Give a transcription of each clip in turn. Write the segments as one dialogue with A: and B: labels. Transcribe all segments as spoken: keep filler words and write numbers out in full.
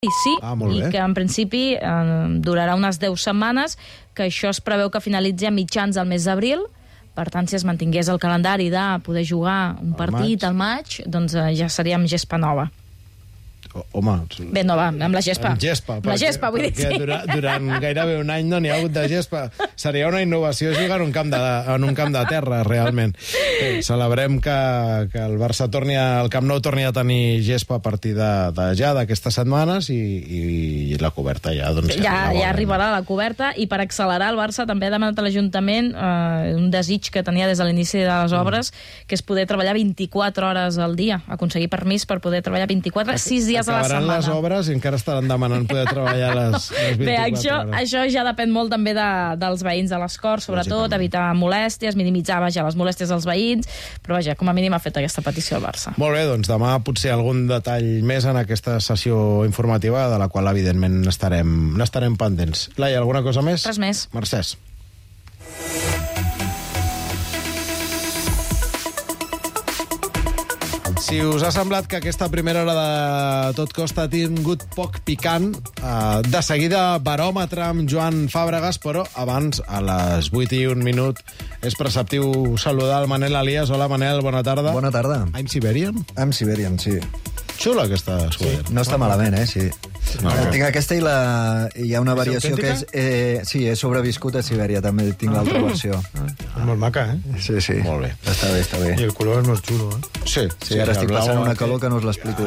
A: sí,
B: ah, i
A: que en principi eh, durarà unes deu setmanes, que això es preveu que finalitzi a mitjans del mes d'abril. Per tant, si es mantingués el calendari de poder jugar un partit al maig, doncs eh, ja seria amb gespa nova.
B: Home...
A: Bé, no va, amb la gespa.
B: Amb gespa.
A: Amb la gespa, vull dir, sí.
B: Durant, durant gairebé un any no n'hi ha hagut de gespa. Seria una innovació jugar en un camp de, en un camp de terra, realment. Bé, celebrem que, que el Barça torni a, el Camp Nou torni a tenir gespa a partir de, de ja d'aquestes setmanes i, i la coberta ja... Doncs,
A: ja, ja arribarà la coberta, i per accelerar el Barça també ha demanat a l'Ajuntament eh, un desig que tenia des de l'inici de les obres, mm. que és poder treballar vint-i-quatre hores al dia, aconseguir permís per poder treballar vint-i-quatre, sis dies a la setmana.
B: Acabaran les obres i encara estaran demanant poder treballar les, les vint-i-quatre
A: Bé, això,
B: hores.
A: això ja depèn molt també de, dels veïns de les Corts, sobretot, evitar molèsties, minimitzar vaja, les molèsties dels veïns, però vaja, com a mínim ha fet aquesta petició al Barça.
B: Molt bé, doncs demà potser algun detall més en aquesta sessió informativa, de la qual evidentment n'estarem n'estarem pendents. Laia, alguna cosa més?
A: Res més.
B: Mercès. Si us ha semblat que aquesta primera hora de Tot Costa ha tingut poc picant, eh, de seguida baròmetre amb Joan Fàbregas, però abans, a les vuit i un minut, és preceptiu saludar el Manel Alias. Hola, Manel, bona tarda.
C: Bona tarda.
B: I'm Siberian?
C: I'm Siberian, sí.
B: Xula, aquesta sudadera.
C: Sí, no està malament, eh, sí. No,
B: okay.
C: Tinc aquesta i la... hi ha una variació que és... Eh, sí, he sobreviscut a Sibèria, també tinc l'altra versió.
D: Ah. És molt maca, eh?
C: Sí, sí.
B: Molt bé.
C: Està bé, està bé.
D: I el color és molt xulo, eh?
B: Sí,
C: sí, ara estic passant una calor que no us l'explico.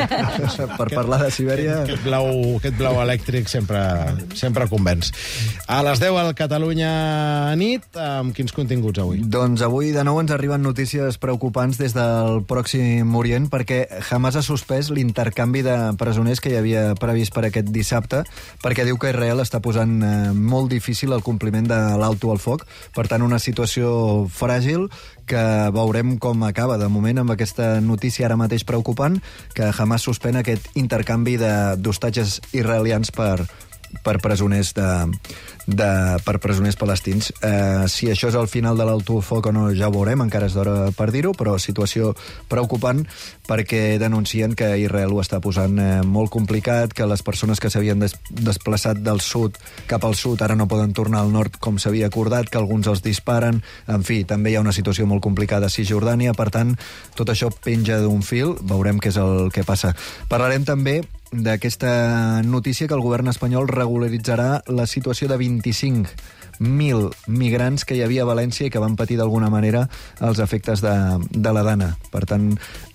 C: Per parlar de Sibèria...
B: Aquest blau, aquest blau elèctric sempre, sempre convenç. A les deu al Catalunya nit, amb quins continguts avui?
C: Doncs avui de nou ens arriben notícies preocupants des del Pròxim Orient, perquè Hamas ha suspès l'intercanvi de presoners que hi havia previst per aquest dissabte, perquè diu que Israel està posant eh, molt difícil el compliment de l'alto al foc. Per tant, una situació fràgil que veurem com acaba. De moment, amb aquesta notícia ara mateix preocupant, que Hamas suspèn aquest intercanvi d'hostatges israelians per per presoners de, de, per presoners palestins. Eh, si això és el final de l'alto foc o no, ja ho veurem, encara és d'hora per dir-ho, però situació preocupant perquè denuncien que Israel ho està posant eh, molt complicat, que les persones que s'havien des desplaçat del sud cap al sud ara no poden tornar al nord com s'havia acordat, que alguns els disparen. En fi, també hi ha una situació molt complicada a Cisjordània, per tant, tot això penja d'un fil, veurem què és el que passa. Parlarem també d'aquesta notícia que el govern espanyol regularitzarà la situació de vint-i-cinc mil migrants que hi havia a València i que van patir d'alguna manera els efectes de, de la Dana. Per tant,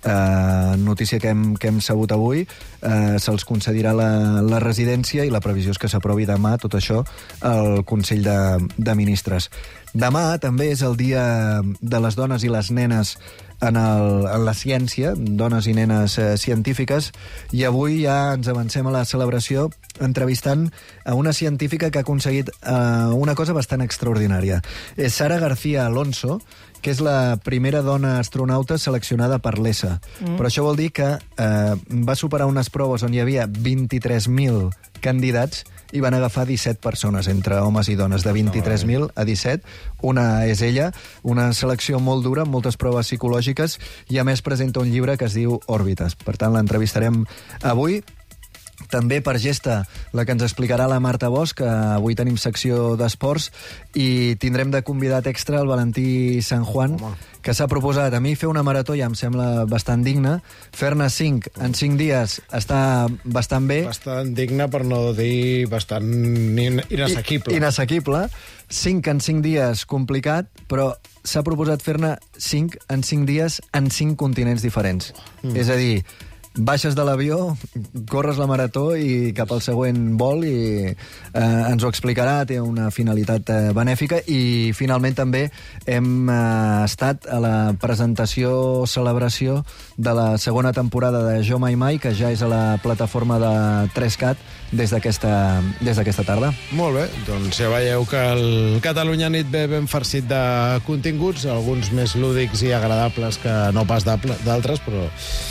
C: eh, notícia que hem, que hem sabut avui, eh, se'ls concedirà la, la residència i la previsió és que s'aprovi demà tot això al Consell de, de Ministres. Demà també és el dia de les dones i les nenes en, el, en la ciència, dones i nenes eh, científiques, i avui ja ens avancem a la celebració entrevistant a una científica que ha aconseguit eh, una cosa bastant extraordinària. És Sara García Alonso, que és la primera dona astronauta seleccionada per l'E S A. Mm. Però això vol dir que eh, va superar unes proves on hi havia vint-i-tres mil candidats i van agafar disset persones, entre homes i dones, de vint-i-tres mil a disset. Una és ella, una selecció molt dura, amb moltes proves psicològiques, i a més presenta un llibre que es diu Òrbites. Per tant, l'entrevistarem avui. També per gesta, la que ens explicarà la Marta Bosch, que avui tenim secció d'esports, i tindrem de convidat extra el Valentí San Juan, Home. que s'ha proposat a mi fer una marató, ja em sembla bastant digna, fer-ne cinc en cinc dies està bastant bé.
B: Bastant digna, per no dir bastant inassequible.
C: I, inassequible. Cinc en cinc dies, complicat, però s'ha proposat fer-ne cinc en cinc dies en cinc continents diferents. Mm. És a dir, baixes de l'avió, corres la marató i cap al següent vol, i eh, ens ho explicarà, té una finalitat eh, benèfica. I finalment també hem eh, estat a la presentació, celebració de la segona temporada de Jo Mai Mai, que ja és a la plataforma de tres cat des d'aquesta des d'aquesta tarda.
B: Molt bé, doncs ja veieu que el Catalunya nit ve ben farcit de continguts, alguns més lúdics i agradables que no pas d'altres, però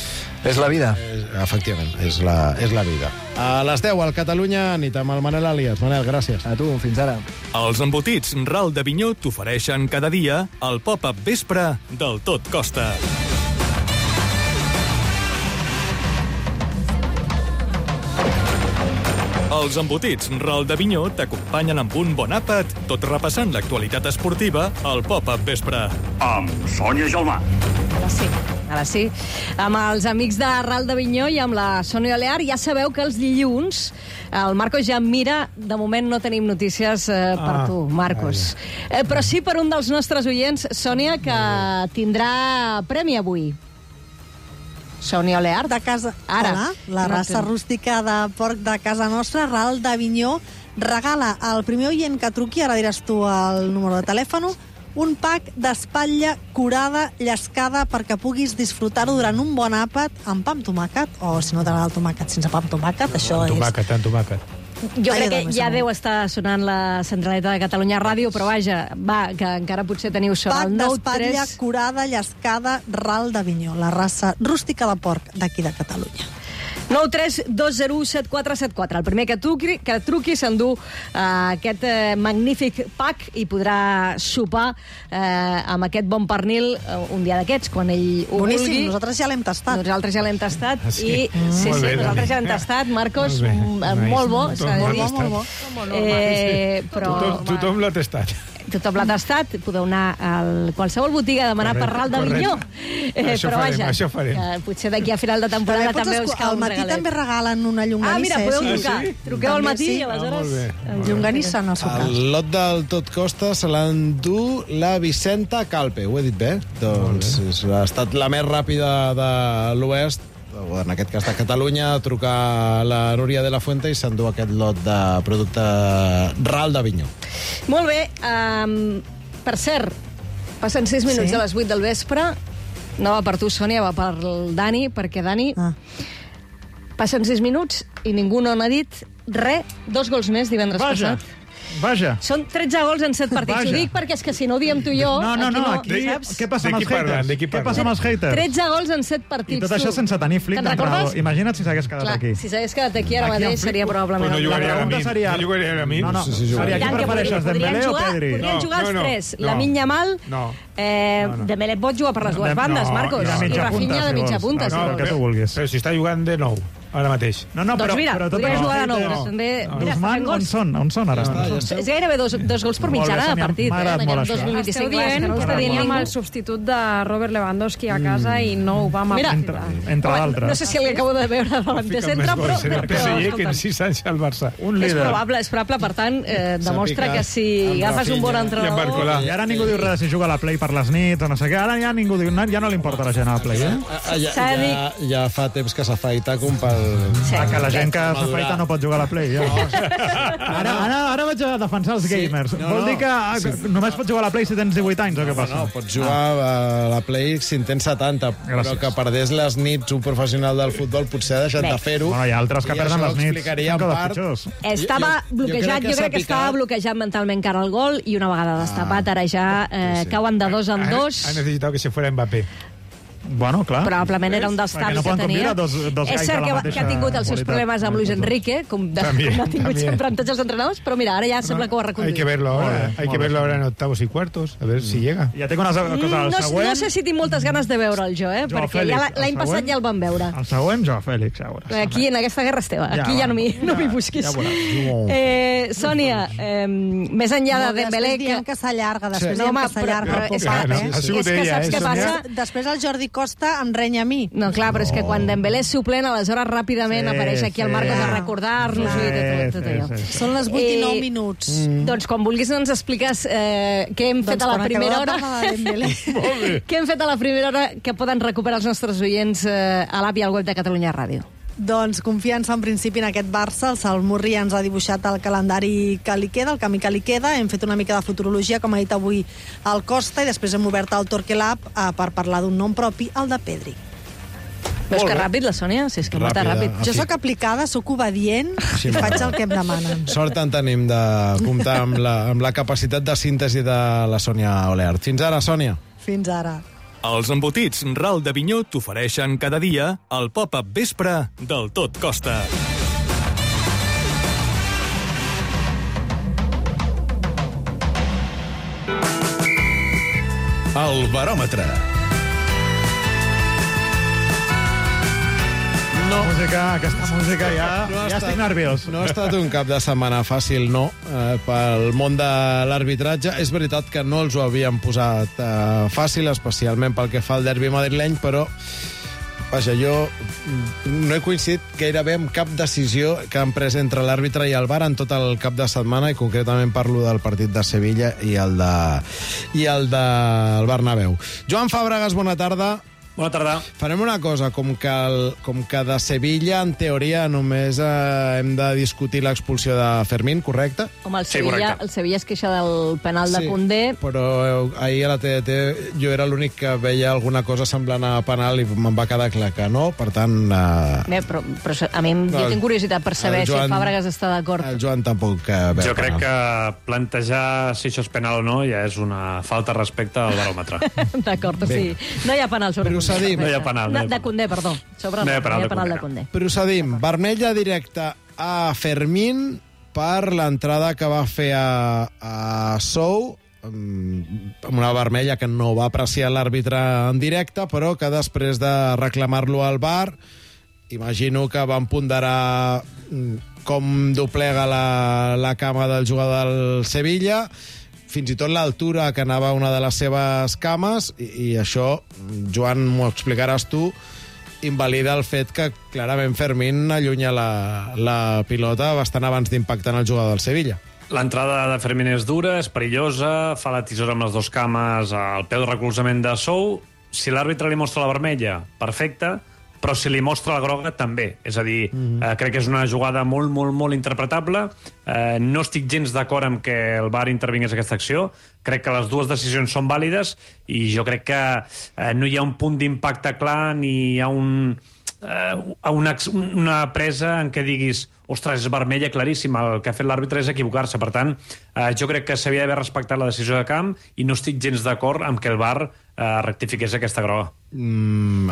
C: és la vida.
B: És, efectivament, és la, és la vida. A les deu al Catalunya nit amb el Manel Alias. Manel, gràcies.
C: A tu, fins ara.
E: Els embotits Ral de Vinyó t'ofereixen cada dia el pop-up vespre del Tot Costa. Els embotits Ral d'Avinyó t'acompanyen amb un bon àpat, tot repassant l'actualitat esportiva al Pop-Up Vespre.
F: Amb Sònia Gelmà.
G: Ara sí, ara sí. Amb els amics de Ral d'Avinyó i amb la Sònia Olear ja sabeu que els dilluns el Marcos ja em mira. De moment no tenim notícies eh, per
D: Ah,
G: tu, Marcos. Eh, però sí per un dels nostres oients, Sònia, que tindrà premi avui. Sònia Olear.
H: De casa...
G: Ara.
H: Hola, la
G: No
H: raça
G: ten-
H: rústica de porc de casa nostra, Ral d'Avinyó, regala al primer oient que truqui, ara diràs tu el número de telèfon, un pack d'espatlla curada, llescada, perquè puguis disfrutar-ho durant un bon àpat amb pa amb tomàquet, o si no t'agrada el tomàquet sense pa amb tomàquet, això
D: Amb
H: és...
D: tomàquet, amb tomàquet.
G: Jo
H: Ai,
G: crec que
H: dona,
G: ja
H: segur.
G: deu estar sonant la centraleta de Catalunya Ràdio, però vaja, va, que encara potser teniu sort.
H: Pack
G: El nou
H: d'espatlla
G: tres...
H: curada, llescada, Ral d'Avinyó, la raça rústica de porc d'aquí de Catalunya.
G: nou tres dos zero u set quatre set quatre. El primer que truqui, que truqui s'endú eh, aquest eh, magnífic pack i podrà sopar eh, amb aquest bon pernil eh, un dia d'aquests, quan ell ho
H: Boníssim,
G: vulgui.
H: nosaltres ja l'hem tastat.
G: Nosaltres ja l'hem tastat.
D: Ah, sí?
G: I, sí,
D: Molt
G: sí,
D: bé,
G: nosaltres ja l'hem
D: també.
G: tastat. Marcos,
D: Molt bé.
G: mm, eh, molt bo,
D: Nice.
G: s'ha de
D: Molt
G: dir.
H: Molt bo, molt bo.
G: Eh, però
D: Tothom, tothom l'ha tastat.
G: tothom l'ha tastat, podeu anar a qualsevol botiga a demanar per
D: Correcte,
G: Ral d'Avinyó.
D: correcte.
G: Eh,
D: Això
G: però
D: farem,
G: vaja,
D: això farem.
G: que potser d'aquí a final de temporada
H: També
G: també,
H: pots
G: us
H: esco-
G: cau
H: al
G: un
H: matí
G: regalet.
H: també regalen una
G: Ah,
H: llonganissa.
G: mira, podeu
H: eh?
G: trucar.
D: sí?
G: Truqueu al
H: També
G: matí
H: sí.
G: i
D: Ah,
G: aleshores...
D: molt bé.
H: El llonganissa en el seu cas.
B: El lot del tot costa se l'endú la Vicenta Calpe. Ho he dit bé? Doncs és- ha estat la més ràpida de l'Oest, o en aquest cas de Catalunya, a trucar a la Núria de la Fuente i s'endú aquest lot de producte Ral d'Avinyó.
G: Molt bé. Um, per cert, passen sis minuts
H: Sí.
G: de les vuit del vespre. No va per tu, Sònia, va per el Dani, perquè Dani...
H: Ah.
G: Passen sis minuts i ningú no n'ha dit res. Dos gols més divendres
I: Vaja,
G: passat.
I: vaja.
G: Són tretze gols en set partits.
I: Vaja.
G: Ho dic perquè és que si no ho diem tu i jo...
I: No, no, no,
G: aquí
I: aquí,
G: saps?
I: què passa
D: De
I: amb
D: qui
I: els haters?
D: parlen, de qui
I: Què
D: parlen?
I: passa amb els haters?
G: tretze gols en set partits.
I: I tot això
G: tu.
I: sense tenir flic
G: Te'n
I: d'entrenador.
G: recordes?
I: Imagina't si s'hagués quedat
G: Clar,
I: aquí.
G: si s'hagués quedat aquí ara
I: Aquí en
G: mateix
I: Flick,
G: seria probablement...
D: Pues no
G: el
D: jugaria
G: Barça.
D: a mi.
I: pregunta seria...
D: No jugaria a mi.
I: No, no,
B: Sí, sí, jugaria.
I: seria qui
G: Tant que
I: prefereixes,
G: podrien
I: Dembélé o
G: jugar,
I: Pedri?
G: podrien
D: No,
G: jugar els
D: no, no,
G: tres.
D: no.
G: La Minya Mal,
D: No.
G: eh,
D: No, no.
G: Dembélé pot jugar per les dues
I: Dem-
G: bandes,
I: no,
G: Marcos.
I: i de
G: I
I: mitja
G: Rafinha
I: punta,
G: de
I: si
G: mitja
I: vols.
G: punta.
I: No,
G: si
I: no,
G: vols.
I: el que tu vulguis.
D: Però si està jugant de nou, ara mateix.
I: No, no, però,
G: Doncs mira,
I: però tot
G: podria
I: això-
G: jugar de nou.
I: No.
G: També, mira, està
I: Guzmán,
G: fent
I: on
G: gols.
I: són? On són ara?
B: Ja està, ja
G: És gairebé dos, dos gols per
I: Molt bé,
G: mitjana de
I: Sònia,
G: partit.
I: m'ha
G: Eh?
I: agradat
G: En
I: molt
G: aquest
I: això.
G: dos mil vint-i-cinc,
J: Esteu
G: clar, és
J: dient
G: que no ho
J: que
G: està dient
J: teníem
G: ningú.
J: el substitut de Robert Lewandowski a casa i no ho vam
G: Mira,
J: aprofitar.
I: Entre
G: Home,
I: d'altres.
G: no sé si l'acabo de veure de l'Ante
D: Fica
G: Centre,
D: més
G: però...
D: gols en el P S G que en
G: escolta'm,
D: sis anys al Barça.
I: Un
G: és
I: líder.
G: probable, és probable, per tant, eh, demostra
B: picat
G: que si
B: amb
G: agafes un bon
B: Rafinha.
D: I amb
G: entrenador...
D: Barcolà.
I: I ara ningú diu res de si juga a la Play per les nits o no sé què. Ara ja ningú diu, ja no li importa a la gent a la Play, eh?
B: Ah, ja,
G: S'ha de
B: ja, ja fa temps que s'afaita com pel...
G: Sí.
I: Ah, que la gent que
B: Madurar.
I: s'afaita no pot jugar a la Play, ja. Ara, ara, ara vaig a defensar els gamers.
B: no,
I: Vol
B: no.
I: dir que ah, només pots jugar a la Play si tens divuit anys o què passa?
B: No, pots jugar a la Play si en tens setanta, però
I: Gràcies.
B: que perdés les nits un professional del futbol potser ha deixat
G: Bé.
B: de fer-ho.
I: Bueno, hi ha altres que
B: i
I: perden
B: això
I: les nits.
B: explicaria
I: Són
B: en
I: cada
B: part...
I: pitjors.
G: Estava
B: Jo- jo- jo
G: bloquejat,
B: crec que
G: jo
B: s'ha
G: crec que estava
B: picat.
G: bloquejat mentalment cara al gol i una vegada destapat ara ja eh,
B: sí.
G: cauen de dos en
D: Ha,
G: dos.
D: ha necessitado que se fuera Mbappé.
I: Bueno, clar.
G: Probablement era un dels
I: Perquè
G: taps
I: no
G: que
I: poden
G: tenia.
I: convidar dos- dos
G: És
I: gais
G: cert
I: de la
G: que, va- que
I: mateixa
G: ha tingut els seus
I: qualitat.
G: problemes amb Luis Enrique, com, de,
D: També,
G: com ha tingut
D: també.
G: sempre amb tots els entrenadors, però mira, ara ja sembla que ho ha
D: Hay
G: reconduït.
D: que verlo
I: Molt
D: ahora.
I: bé,
D: Hay
I: molt
D: que
I: bé,
D: verlo
I: sí.
D: ahora en octavos y cuartos. A ver si llega.
I: Ja tinc una cosa,
G: Mm,
I: el
G: no,
I: següent...
G: no sé si tinc moltes ganes de veure'l jo, eh?
I: Joao
G: perquè
I: Fèlix,
G: ja la-
I: el
G: l'any passat
I: següent.
G: ja el vam veure.
I: El següent, Joao Fèlix, ja veuràs.
G: Aquí, en aquesta guerra és teva.
I: Ja,
G: Aquí ja,
I: va.
G: no m'hi no m'hi
I: Ja,
G: busquis.
I: ja veuràs.
G: Eh, Sònia, eh, més enllà de
H: Molt bé,
G: Dembélé...
H: després diem que s'allarga, després
G: No,
H: diem
G: home,
H: que s'allarga.
G: però- però és
H: Clar,
G: que-
H: eh?
D: ha sigut
G: és que
D: ella,
G: saps
D: eh,
G: què
D: Sònia?
G: passa?
H: Després el Jordi Costa em renya a mi.
G: No, clar, però és que quan Dembélé és suplent, aleshores ràpidament
I: Sí,
G: apareix aquí el
I: sí.
G: Marcos a recordar-nos i tot, tot
I: Sí,
G: allò.
I: sí, sí.
H: Són les vuit i nou
G: Eh,
H: minuts.
G: Mm. Doncs quan vulguis ens expliques eh, què hem fet
H: Doncs
G: a la
H: quan
G: primera
H: acabeu de
G: hora.
H: parlar de Dembélé.
G: Què hem fet a la primera hora que poden recuperar els nostres oients eh, a l'app i al web de Catalunya Ràdio.
H: Doncs confiança en principi en aquest Barça. El Salmurri ens ha dibuixat el calendari que li queda, el camí que li queda. Hem fet una mica de futurologia, com ha dit avui el Costa, i després hem obert el Torquelab eh, per parlar d'un nom propi, el de Pedri.
G: Veus
B: Molt
G: que
B: bé.
G: ràpid, la Sònia? Si és que mata
B: Ràpida.
G: ràpid.
H: Jo sóc aplicada, sóc obedient
B: Sí,
H: i
B: molt
H: faig
B: bé.
H: el que em demanen.
B: Sort en tenim de comptar amb la, amb la capacitat de síntesi de la Sònia Olear. Fins ara, Sònia.
H: Fins ara.
E: Els embotits Ral d'Avinyó t'ofereixen cada dia el pop-up vespre del Tot Costa.
K: El baròmetre.
B: No.
I: Música, aquesta música ja...
B: No ha
I: ja
B: estat-
I: estic nerviós.
B: No ha estat un cap de setmana fàcil, no, eh, pel món de l'arbitratge. És veritat que no els ho havien posat eh, fàcil, especialment pel que fa al derbi madrileny, però vaja, jo no he coincidit gairebé amb cap decisió que han pres entre l'àrbitre i el V A R en tot el cap de setmana, i concretament parlo del partit de Sevilla i el de i el del Bernabéu. Joan Fàbregas, bona tarda.
K: Bona tarda.
B: Farem una cosa, com que, el, com que de Sevilla, en teoria, només eh, hem de discutir l'expulsió de Fermín, correcte?
G: Home, el
K: Sí,
G: Sevilla,
K: correcte.
G: el Sevilla es queixa del penal de Koundé.
B: però eh, ahir a la T D T jo era l'únic que veia alguna cosa semblant a penal i me'n va quedar clar que no, per tant... Eh,
G: Bé, però, però a mi
B: No,
G: jo tinc curiositat per saber
B: el Joan-
G: si Fàbregas està d'acord.
B: el Joan tampoc eh, veu
K: Jo crec
B: penal.
K: que plantejar si això és penal o no ja és una falta de respecte al baròmetre.
G: D'acord, o sigui, no hi ha penal sobre
B: Procedim.
G: Koundé.
K: No hi ha penal, no hi ha
G: De, de Koundé, perdó. Sobre
K: No hi ha
G: no,
K: penal
G: hi ha
K: de
G: penal de
K: Koundé,
G: Koundé.
B: Procedim. Vermella directa a Fermín per l'entrada que va fer a, a Sou, amb una vermella que no va apreciar l'àrbitre en directe, però que després de reclamar-lo al V A R, imagino que van ponderar mm, com doblega la, la cama del jugador del Sevilla, fins i tot l'altura que anava una de les seves cames, i, i això, Joan, m'ho explicaràs tu, invalida el fet que clarament Fermín allunya la, la pilota bastant abans d'impactar en el jugador del Sevilla.
K: L'entrada de Fermín és dura, és perillosa, fa la tisora amb les dues cames al peu de recolzament de Sou. Si l'àrbitre li mostra la vermella, perfecte, però si li mostra la groga, també. És a dir, mm-hmm. eh, crec que és una jugada molt, molt, molt interpretable. Eh, no estic gens d'acord amb que el V A R intervingués en aquesta acció. Crec que les dues decisions són vàlides i jo crec que eh, no hi ha un punt d'impacte clar ni hi ha un, eh, una, una presa en què diguis ostres, és vermella claríssima, el que ha fet l'àrbitre és equivocar-se. Per tant, eh, jo crec que s'havia d'haver respectat la decisió de camp i no estic gens d'acord amb que el V A R eh, rectifiqués aquesta groga.
B: Mm,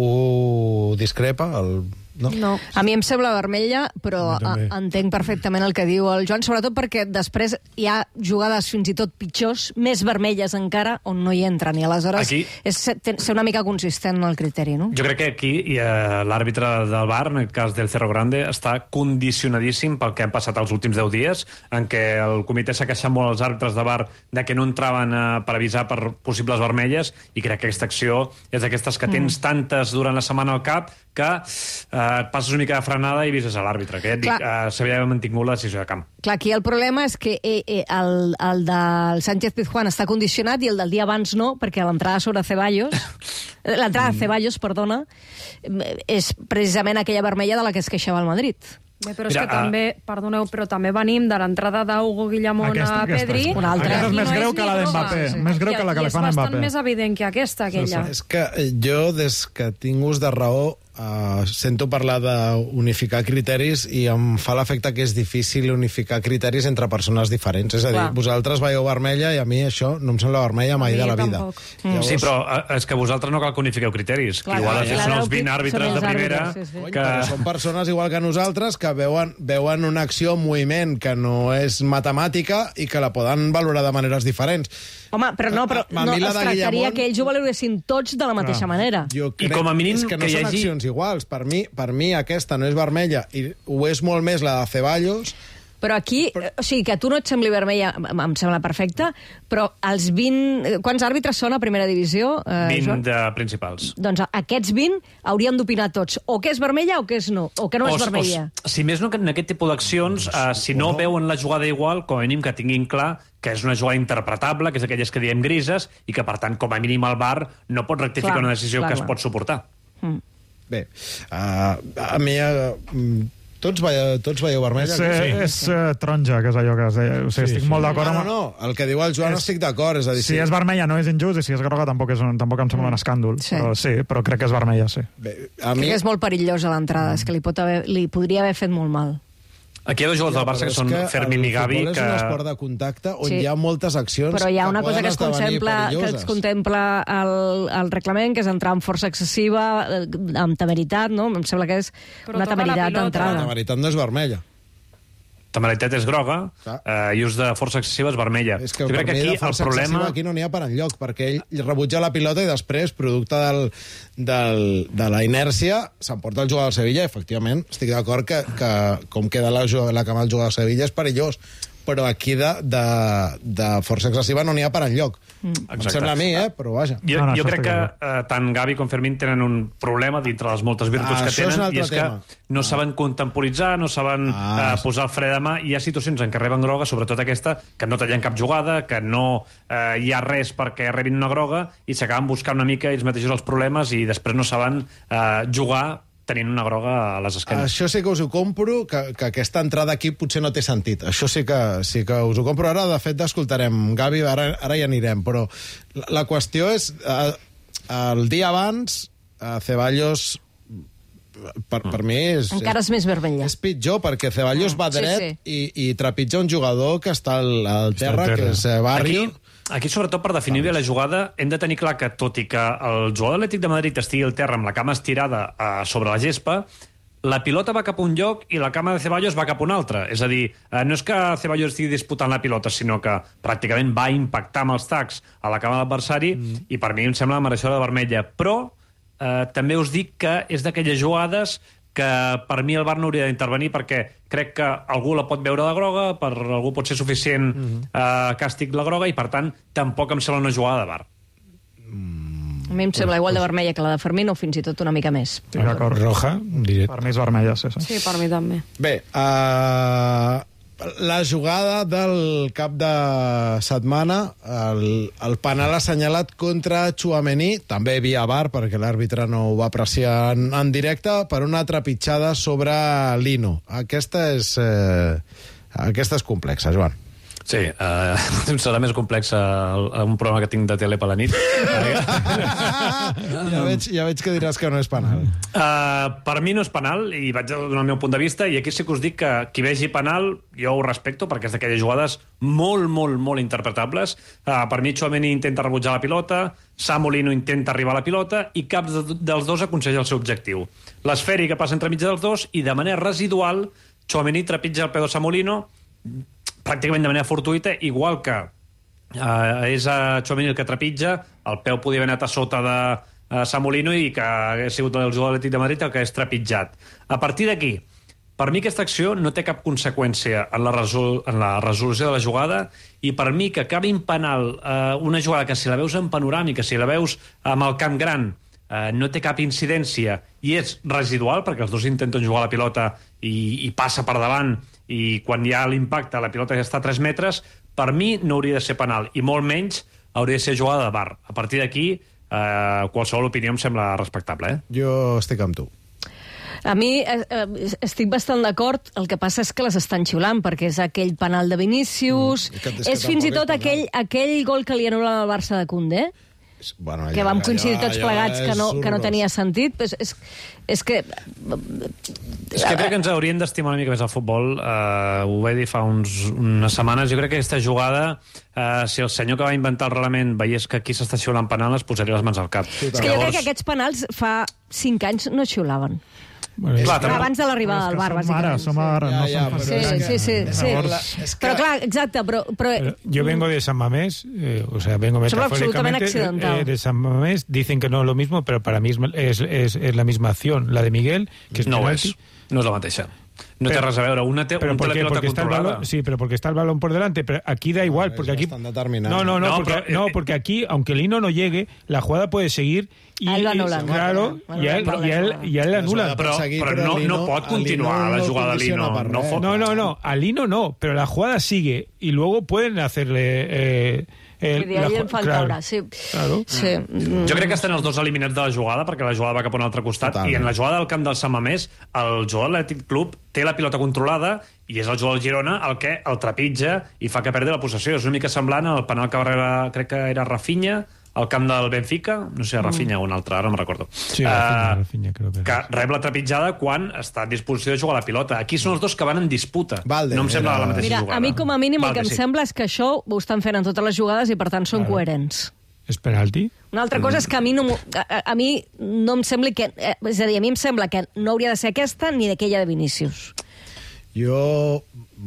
B: algú discrepa? El... No?
G: No. A mi em sembla vermella, però
B: A mi també.
G: a, entenc perfectament el que diu el Joan, sobretot perquè després hi ha jugades fins i tot pitjors, més vermelles encara, on no hi entren, i aleshores
K: Aquí-
G: és ser, ser una mica consistent en el criteri, no?
K: Jo crec que aquí eh, l'àrbitre del V A R, en el cas del Cerro Grande, està condicionadíssim pel que han passat els últims deu dies, en què el comitè s'ha queixat molt als àrbitres de V A R de que no entraven eh, per avisar per possibles vermelles, i crec que aquesta acció és d'aquestes que tens
G: Mm.
K: tantes durant la setmana al cap que eh, et passes una mica de frenada i avises a l'àrbitre, que ja et dic,
G: Clar.
K: eh, s'havia d'haver mantingut la decisió de camp.
G: Clar, aquí el problema és que eh, eh, el, el del Sánchez Pizjuán està condicionat i el del dia abans no, perquè l'entrada sobre Ceballos, l'entrada de Ceballos, perdona, eh, és precisament aquella vermella de la que es queixava el Madrid.
J: Bé, però és
K: Mira,
J: que també, perdoneu, però també venim de l'entrada d'Hugo Guillamón
I: Aquesta,
J: a
I: aquesta.
J: Pedri.
G: Una altra.
I: Aquesta és
J: i
I: més
J: no
I: greu
J: és
I: que
J: ni
I: la
J: groga.
I: d'Mbappé.
J: Sí, sí.
I: Més greu
J: I-
I: que la que
J: i
I: li fan a
J: és bastant
I: Mbappé.
J: més evident que aquesta, aquella.
B: És que eh, jo, des que tinc ús de raó, uh, sento parlar d'unificar criteris i em fa l'efecte que és difícil unificar criteris entre persones diferents. És a dir,
G: Clar.
B: vosaltres veieu vermella i a mi això no em sembla vermella mai
J: mi
B: de la vida.
J: tampoc.
G: Mm.
K: Sí, però eh, és que vosaltres no cal que unifiqueu criteris.
G: Clar,
K: Clar, igual
G: clar,
K: clar,
G: clar,
K: són els
G: clar,
K: vint
G: són
K: àrbitres
G: els
K: de primera
G: àrbitres, sí, sí.
B: Cony,
K: que...
B: però són persones igual que nosaltres que veuen, veuen una acció en moviment que no és matemàtica i que la poden valorar de maneres diferents.
G: Home, però no, però
B: A- a
G: no,
B: mi la
G: es
B: de
G: tractaria
B: Guillamón-
G: que ells ho valoressin tots de la mateixa manera.
B: Jo
K: I com a mínim
B: és que no
K: que hi
B: són
K: hagi-
B: accions iguals. Per mi, per mi aquesta no és vermella i ho és molt més la de Ceballos.
G: Però aquí, eh, o sigui, que a tu no et sembli vermella, em em sembla perfecte, però els vint... eh, Quants àrbitres són a primera divisió, eh,
K: vint
G: Joan?
K: de principals.
G: Doncs aquests vint haurien d'opinar tots, o que és vermella o que és no, o que no és
K: O- o-
G: vermella.
K: si més no, que en aquest tipus d'accions, eh, si no veuen la jugada igual, com a mínim que tinguin clar que és una jugada interpretable, que és aquelles que diem grises, i que, per tant, com a mínim el V A R no pot rectificar
G: Clar,
K: una decisió
G: clar,
K: que es
G: clar.
K: pot suportar.
G: Mm.
B: Bé, uh, a mi... Uh, tots, veieu, tots veieu vermella?
I: És, eh, és eh, taronja, que és allò que es deia. O sigui,
B: Sí,
I: estic
B: sí.
I: molt d'acord
B: No,
I: amb...
B: no, no, el que diu el Joan
I: És-
B: estic d'acord, és a dir...
I: Si és vermella no és injust i si és groga tampoc, és un, tampoc em sembla un escàndol.
G: Sí.
I: Però sí, però crec que és vermella, sí.
B: Bé, a
G: Crec
B: mi...
G: que és molt perillosa l'entrada, és que li, pot haver, li podria haver fet molt mal.
K: Aquí hi ha dos jugadors del Barça que són Fermín i Gavi,
B: El
K: que...
B: futbol és un esport de contacte on
G: Sí.
B: hi ha moltes accions
G: Però hi ha
B: que
G: una cosa
B: poden
G: que es
B: esdevenir
G: contempla, que es
B: perilloses.
G: contempla el, el reglament, que és entrar amb força excessiva, eh, amb temeritat, no? Em sembla que és
J: Però
G: una
J: toca la
G: temeritat
J: pilota.
B: La
G: d'entrada.
B: veritat no és vermella.
K: temeritat és groga eh, i ús de força excessiva és vermella.
B: És que
K: jo crec que aquí el problema...
B: aquí no n'hi ha per enlloc, perquè ell rebutja la pilota i després, producte del, del, de la inèrcia, s'emporta el jugador del Sevilla. Efectivament, estic d'acord que, que com queda la, la cama del jugador del Sevilla és perillós, però aquí de, de, de força excessiva no n'hi ha per enlloc. Mm. Em sembla a mi, eh? Però vaja.
K: Jo, no, no, jo crec que eh, tant Gavi com Fermín tenen un problema dintre les moltes virtuts ah, que tenen, és i és tema. que no ah. saben contemporitzar, no saben ah. eh, posar el fre de mà. Hi ha situacions en què reben groga, sobretot aquesta, que no tallen cap jugada, que no eh, hi ha res perquè rebin una groga, i s'acaben buscant una mica ells mateixos els problemes i després no saben eh, jugar tenint una groga a les esquenes.
B: Això sí que us ho compro, que, que aquesta entrada aquí potser no té sentit. Això sí que, sí que us ho compro. Ara, de fet, escoltarem Gavi, ara, ara hi anirem, però la, la qüestió és, eh, el dia abans, eh, Ceballos, per, per mi és...
G: Encara és més vermella.
B: És pitjor, perquè Ceballos va dret sí, sí. I, i trepitja un jugador que està al, al terra, terra, que és eh, Barrio.
K: Aquí... Aquí, sobretot, per definir bé la jugada, hem de tenir clar que, tot i que el jugador Atlètic de Madrid estigui al terra amb la cama estirada eh, sobre la gespa, la pilota va cap a un lloc i la cama de Ceballos va cap a un altre. És a dir, eh, no és que Ceballos estigui disputant la pilota, sinó que pràcticament va impactar amb els tacs a la cama de l'adversari mm. i per mi em sembla mereixedora de vermella. Però eh, també us dic que és d'aquelles jugades que per mi el V A R no hauria d'intervenir, perquè crec que algú la pot veure de groga, per algú pot ser suficient mm-hmm. eh, càstig la groga, i per tant tampoc em sembla una jugada de V A R.
G: A mi em sembla igual de vermella que la de Fermín, o fins i tot una mica més.
D: Sí, d'acord. Roja, directe.
I: Per mi és vermella, sí, sí.
J: Sí, per mi també.
B: Bé, uh, la jugada del cap de setmana, el, el penal assenyalat contra Tchouaméni, també via V A R, perquè l'àrbitre no ho va apreciar en, en directe, per una trepitjada sobre Lino. Aquesta és, eh, aquesta és complexa, Joan.
K: Sí, uh, serà més complex uh, un programa que tinc de tele per la nit.
B: ja, veig, ja veig que diràs que no és penal.
K: Uh, per mi no és penal, i vaig donar el meu punt de vista, i aquí sí que us dic que qui vegi penal, jo ho respecto, perquè és d'aquelles jugades molt, molt, molt interpretables. Uh, per mi, Tchouaméni intenta rebutjar la pilota, Samu Lino intenta arribar a la pilota, i cap dels dos aconsegueix el seu objectiu. L'esfèrica passa entre mig dels dos, i de manera residual, Tchouaméni trepitja el peu de Samu Lino, pràcticament de manera fortuïta, igual que eh, és a Tchouaméni el que trepitja, el peu podia haver anat a sota de eh, Samu Lino, i que ha sigut el jugador Atlètic de Madrid el que és trepitjat. A partir d'aquí, per mi aquesta acció no té cap conseqüència en la, resol en la resolució de la jugada, i per mi que acabi en penal eh, una jugada que, si la veus en panoràmica, si la veus amb el camp gran, eh, no té cap incidència i és residual, perquè els dos intenten jugar la pilota i, i passa per davant, i quan hi ha l'impacte la pilota ja està a tres metres, per mi no hauria de ser penal, i molt menys hauria de ser jugada de V A R. A partir d'aquí, eh, qualsevol opinió em sembla respectable. Eh?
B: Jo estic amb tu.
G: A mi eh, estic bastant d'acord, el que passa és que les estan xiulant, perquè és aquell penal de Vinícius, mm, que, és, és fins i tot aquell, aquell gol que li anul·len al Barça de Koundé, bueno, allà, que vam coincidir allà, tots plegats que no, que no tenia sentit. És, és, és que...
K: És que crec que ens hauríem d'estimar una mica més el futbol. Uh, ho vaig dir fa uns, unes setmanes. Jo crec que aquesta jugada, uh, si el senyor que va inventar el reglament veiés que aquí s'està xiulant penal, es posaria les mans al cap.
G: Sí, és que jo Llavors... crec que aquests penals fa cinc anys no xiulaven.
I: Bueno,
G: clar, abans de l'arribada del V A R, bàsicament.
I: Som ara, som ara,
G: ja,
I: no
G: ja,
I: som
G: sí, sí, sí, sí. sí. Però clar, exacte, però... però...
D: pero yo vengo de San Mamés, eh, o sea, vengo metafóricamente eh, de San Mamés, dicen que no es lo mismo, pero para mí es, es, es la misma acción, la de Miguel, que es
K: no
D: penalti.
K: és, no és la mateixa. No té res a veure, una té,
D: pero
K: un té la
D: porque,
K: pilota
D: porque está el
K: controlada.
D: balón, sí, pero porque está el balón por delante, pero aquí da igual,
B: no,
D: porque aquí...
B: No,
D: no, no,
K: no,
D: porque,
K: pero,
D: no,
K: eh,
D: porque aquí, aunque Lino no llegue, la jugada puede seguir y...
G: A él lo anulan.
D: Claro,
G: Bueno,
D: y a él, y a él, y a él le anulan.
K: Però, però no, no pot continuar la jugada de Lino. No,
D: no, no, no, a Lino no, pero la jugada sigue y luego pueden hacerle... Eh,
G: El, Vull dir, ell en falta hora, sí.
D: Claro.
G: sí. Mm.
K: Jo crec que estan els dos eliminats de la jugada, perquè la jugada va cap a un altre costat. Totalment. I en la jugada del camp del Sant Mamés, el jugador de l'Atlètic Club té la pilota controlada i és el jugador del Girona el que el trepitja i fa que perdi la possessió. És una mica semblant al penal que va rebre, crec que era Rafinha, al camp del Benfica, no sé, Rafinha mm. o un altre, ara no me'n recordo.
D: Sí, Rafinha, uh, Rafinha, creo que,
K: que rep la trepitjada quan està en disposició de jugar la pilota. Aquí són els dos que van en disputa.
B: Valde,
K: no em sembla
B: era...
K: la mateixa
G: Mira,
K: jugada.
G: a mi com a mínim
K: Valde,
G: el que em
K: sí.
G: sembla és que això ho estan fent en totes les jugades i per tant són claro. coherents.
D: És penalti?
G: Una altra cosa és que a mi no, a, a mi no em sembla que... Eh, és a dir, a mi em sembla que no hauria de ser aquesta ni d'aquella de Vinícius.
B: Jo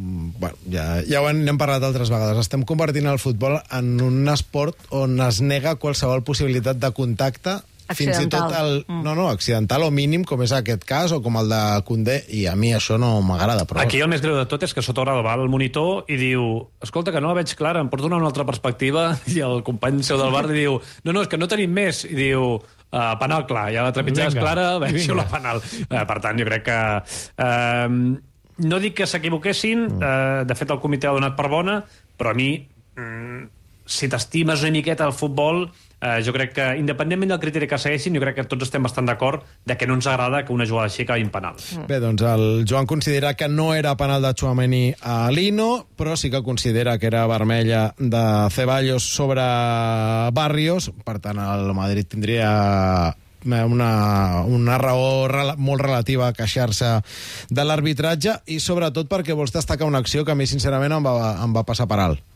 B: bueno, ja, ja ho hem parlat altres vegades, estem convertint el futbol en un esport on es nega qualsevol possibilitat de contacte, fins i tot el, no, no, accidental o mínim, com és aquest cas, o com el de Koundé, i a mi això no m'agrada prou.
K: Aquí el més greu de tot és que sota hora va al monitor i diu, escolta, que no la veig clara, em pots donar una altra perspectiva? I el company seu del bar li diu, no, no, és que no tenim més. I diu, uh, penal clar, ja la trepitjada és clara, veig la penal. Uh, per tant, jo crec que... Uh, no dic que s'equivoquessin, uh, de fet el comitè ha donat per bona, però a mi, um, si t'estimes una miqueta al futbol... Uh, jo crec que, independentment del criteri que segueixin, jo crec que tots estem bastant d'acord de que no ens agrada que una jugada així acabi en penal.
B: Mm. Bé, doncs el Joan considera que no era penal de Tchouaméni a Lino, però sí que considera que era vermella de Ceballos sobre Barrios, per tant el Madrid tindria una, una raó rela, molt relativa a queixar-se de l'arbitratge, i sobretot perquè vols destacar una acció que a mi sincerament em va, em va passar per alt.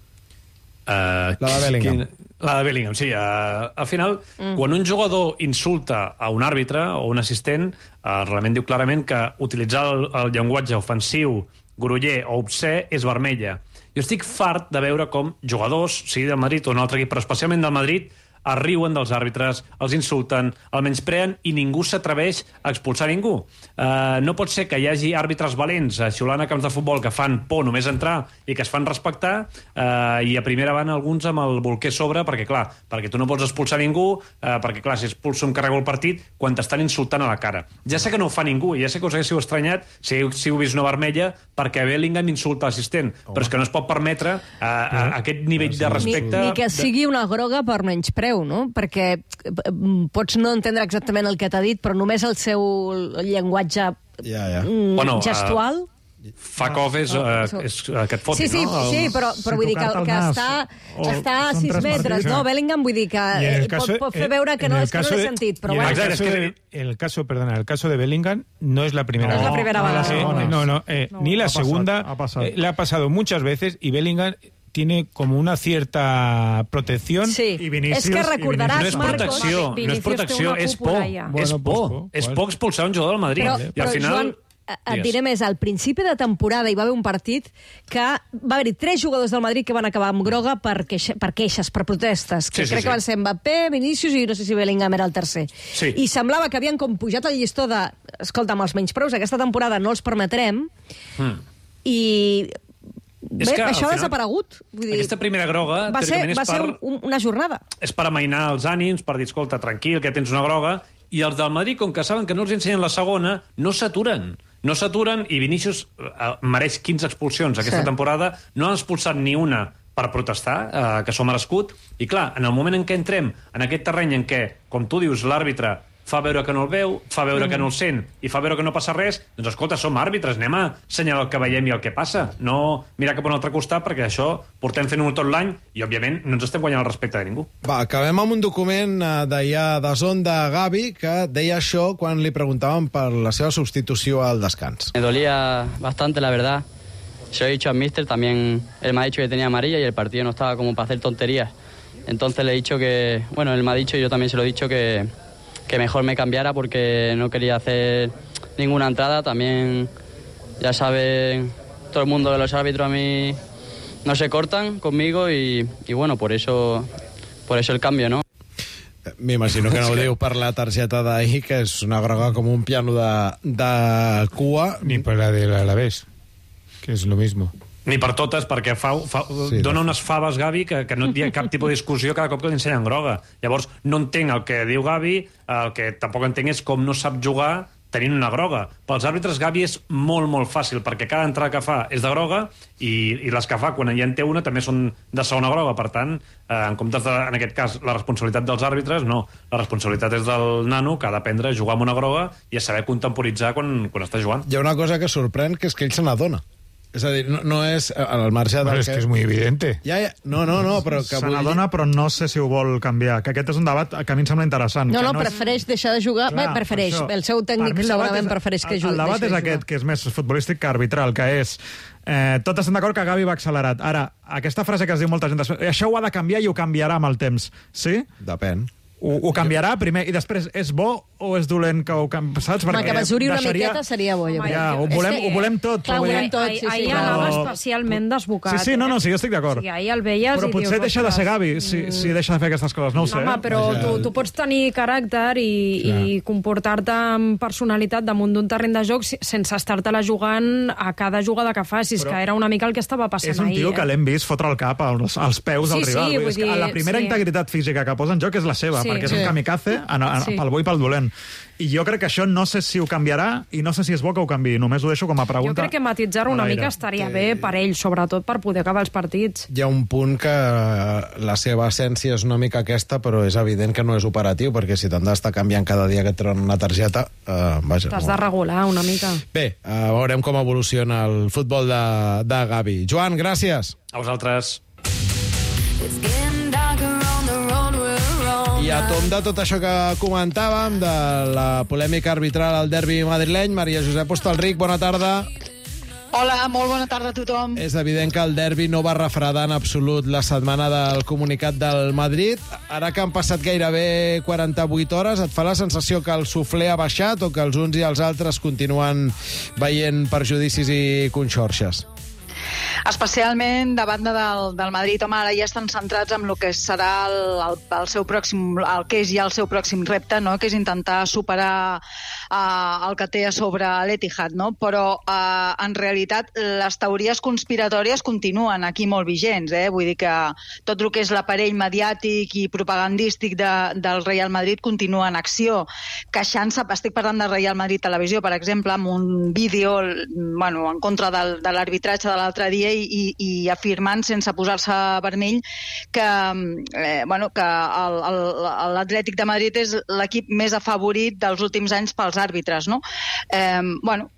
K: Uh,
B: la de Bellingham.
K: Quin... La de Bellingham, sí. Uh, al final, mm. quan un jugador insulta a un àrbitre o un assistent, uh, el reglament diu clarament que utilitzar el, el llenguatge ofensiu, groller o obscè és vermella. Jo estic fart de veure com jugadors, sigui del Madrid o un altre equip, però especialment del Madrid, es riuen dels àrbitres, els insulten, el menyspreen i ningú s'atreveix a expulsar ningú. Uh, no pot ser que hi hagi àrbitres valents uh, xiulant a camps de futbol que fan por només entrar i que es fan respectar, uh, i a primera van alguns amb el bolquer sobre, perquè clar, perquè tu no pots expulsar ningú, uh, perquè clar, si expulso em carrego el partit quan t'estan insultant a la cara. Ja sé que no ho fa ningú, ja sé que us haguéssiu estranyat si heu vist una vermella perquè Bellingham insulta l'assistent, però és que no es pot permetre uh, uh, aquest nivell de respecte...
G: Ni, ni que sigui una groga per menyspreu, no? Perquè pots no entendre exactament el que t'ha dit, però només el seu llenguatge
B: ja, ja.
G: Mm, bueno, gestual...
K: Uh, fuck off és, uh, és uh, que et foti,
G: sí, sí,
K: no?
G: Sí, però, però
I: si
G: vull dir que, que està, està a sis metres, no? Bellingham, vull dir que caso, pot, pot fer veure que no, és que no l'he sentit, però bueno.
D: El caso, de, el caso, perdona, el caso de Bellingham no es la primera
G: no,
D: vez.
G: No es la primera
D: no,
G: vez.
D: Eh, no, no, eh, no, ni la segunda. Ha pasado, ha pasado. Eh, le ha pasado muchas veces y Bellingham tiene como una cierta protección.
G: Sí,
I: y Vinicius,
G: és que recordaràs,
K: no és protecció,
J: Marcos,
K: no és protecció, és por.
D: Bueno,
K: és por.
D: pues,
K: és por expulsar un jugador del Madrid.
G: Però,
K: I
G: però
K: al final...
G: Joan, et diré més, al principi de temporada hi va haver un partit que va haver-hi tres jugadors del Madrid que van acabar amb groga per, queixa, per queixes, per protestes, que sí, sí, crec sí. que van ser Mbappé, Vinicius i no sé si Bellingham era el tercer.
K: Sí.
G: I semblava que havien com pujat el llistó de, escolta, amb els menyspreus aquesta temporada no els permetrem, mm. i... Bé,
K: que,
G: això ha
K: final,
G: desaparegut. Vull dir,
K: aquesta primera groga
G: va ser, va
K: és
G: ser
K: per,
G: un, una jornada.
K: És per amainar els ànims, per dir, escolta, tranquil, que tens una groga, i els del Madrid, com que saben que no els ensenyen la segona, no s'aturen. No s'aturen, i Vinicius eh, mereix quinze expulsions aquesta sí. temporada, no han expulsat ni una per protestar, eh, que s'ho ha merescut, i clar, en el moment en què entrem en aquest terreny en què, com tu dius, l'àrbitre fa veure que no el veu, fa veure mm. que no el sent i fa veure que no passa res, doncs escolta, som àrbitres, anem a assenyalar el que veiem i el que passa, no mirar cap a un altre costat, perquè això portem fent-ho tot l'any i, òbviament, no ens estem guanyant el respecte de ningú.
B: Va, acabem amb un document d'allà de Zon de Gavi que deia això quan li preguntaven per la seva substitució al descans.
L: Me dolía bastante, la verdad. Se lo he dicho al míster, también él me ha dicho que tenía amarilla y el partido no estaba como para hacer tonterías. Entonces le he dicho que, bueno, él me ha dicho y yo también se lo he dicho que que mejor me cambiara porque no quería hacer ninguna entrada. También ya saben todo el mundo que los árbitros a mí no se cortan conmigo y, y bueno, por eso, por eso el cambio, ¿no?
B: M'imagino que no ho diu per la targeta d'ahir, que és una groga com un piano de, de cua.
D: Ni per la de l'Alavés, que és lo mismo.
K: Ni per totes, perquè fa, fa, sí, dona unes faves, Gavi, que, que no hi ha cap tipus de discussió cada cop que li ensenyen groga. Llavors, no entenc el que diu Gavi, el que tampoc entenc és com no sap jugar tenint una groga. Pels àrbitres, Gavi, és molt, molt fàcil, perquè cada entrada que fa és de groga i, i les que fa, quan ja en té una, també són de segona groga. Per tant, eh, en comptes de, en aquest cas, la responsabilitat dels àrbitres, no. La responsabilitat és del nano, que ha d'aprendre a jugar amb una groga i a saber contemporitzar quan, quan està jugant.
B: Hi ha una cosa que sorprèn, que és que ell se n'adona. És a dir, no, no és al marge del...
D: Però és que, que és molt evidente.
B: Ja, ja, no, no, no, però...
I: Se n'adona, però no sé si ho vol canviar. Que aquest és un debat que a mi em sembla interessant.
G: No, no,
I: no
G: prefereix és... deixar de jugar... Clar, Bé, prefereix. Això, el seu tècnic segurament és, prefereix que jugui.
I: El debat és aquest, que és més futbolístic que arbitral, que és... Eh, tots estem d'acord que Gavi va accelerat. Ara, aquesta frase que es diu molta gent... Això ho ha de canviar i ho canviarà amb el temps. Sí?
B: Depèn.
I: ho, ho canviarà primer i després és bo o és dolent que ho canvi, saps?
G: Home, que mesuri una miqueta seria bo, jo crec.
I: Ja, ho volem, ho volem tot.
G: Clar, ho volem tot, sí, sí.
J: Ahir anava especialment desbocat.
I: Sí, sí, no, no, sí, jo estic d'acord.
J: O sigui, ahir el veies
I: però
J: i
I: potser
J: dius,
I: deixa de ser Gavi si, si deixa de fer aquestes coses, no ho sé.
J: Home, però tu, tu pots tenir caràcter i, i comportar-te amb personalitat damunt d'un terreny de joc sense estar-te-la jugant a cada jugada que facis, però que era una mica el que estava passant ahir.
I: És un tio
J: eh?
I: que l'hem vist fotre el cap als, als peus
J: sí,
I: del rival.
J: Sí,
I: vull dir,
J: dir,
I: la primera
J: sí.
I: integritat física que posa en joc és la seva,
J: sí,
I: perquè és
J: sí.
I: un kamikaze en, en,
J: sí.
I: pel bo i pel dolent. I jo crec que això no sé si ho canviarà i no sé si és bo que ho canviï. Només ho deixo com a pregunta.
J: Jo crec que matitzar-ho una mica estaria bé per ell, sobretot per poder acabar els partits.
B: Hi ha un punt que la seva essència és una mica aquesta, però és evident que no és operatiu, perquè si t'han d'estar canviant cada dia que et treuen una targeta, eh, vaja...
J: T'has de regular una mica.
B: Bé, eh, veurem com evoluciona el futbol de, de Gavi. Joan, gràcies.
K: A vosaltres.
B: I a tom de tot això que comentàvem, de la polèmica arbitral al derbi madrileny, Maria Josep Hostalric, bona tarda.
M: Hola, molt bona tarda a tothom.
B: És evident que el derbi no va refredar en absolut la setmana del comunicat del Madrid. Ara que han passat gairebé quaranta-vuit hores, et fa la sensació que el suflé ha baixat o que els uns i els altres continuen veient perjudicis i conxorxes?
M: Especialment davant del, del Madrid, home, ara ja estan centrats en el que serà el, el, el seu pròxim, el que és ja el seu pròxim repte, no? Que és intentar superar uh, el que té a sobre l'Etihad, no? Però uh, en realitat les teories conspiratòries continuen aquí molt vigents, eh? Vull dir que tot el que és l'aparell mediàtic i propagandístic de, del Real Madrid continua en acció, queixant-se, estic parlant del Real Madrid Televisió, per exemple, amb un vídeo, bueno, en contra del, de l'arbitratge de l'altre dia i, i, i afirmant sense posar-se vermell que, eh, bueno, que l'Atlètic de Madrid és l'equip més afavorit dels últims anys pels àrbitres, no? Eh, bueno,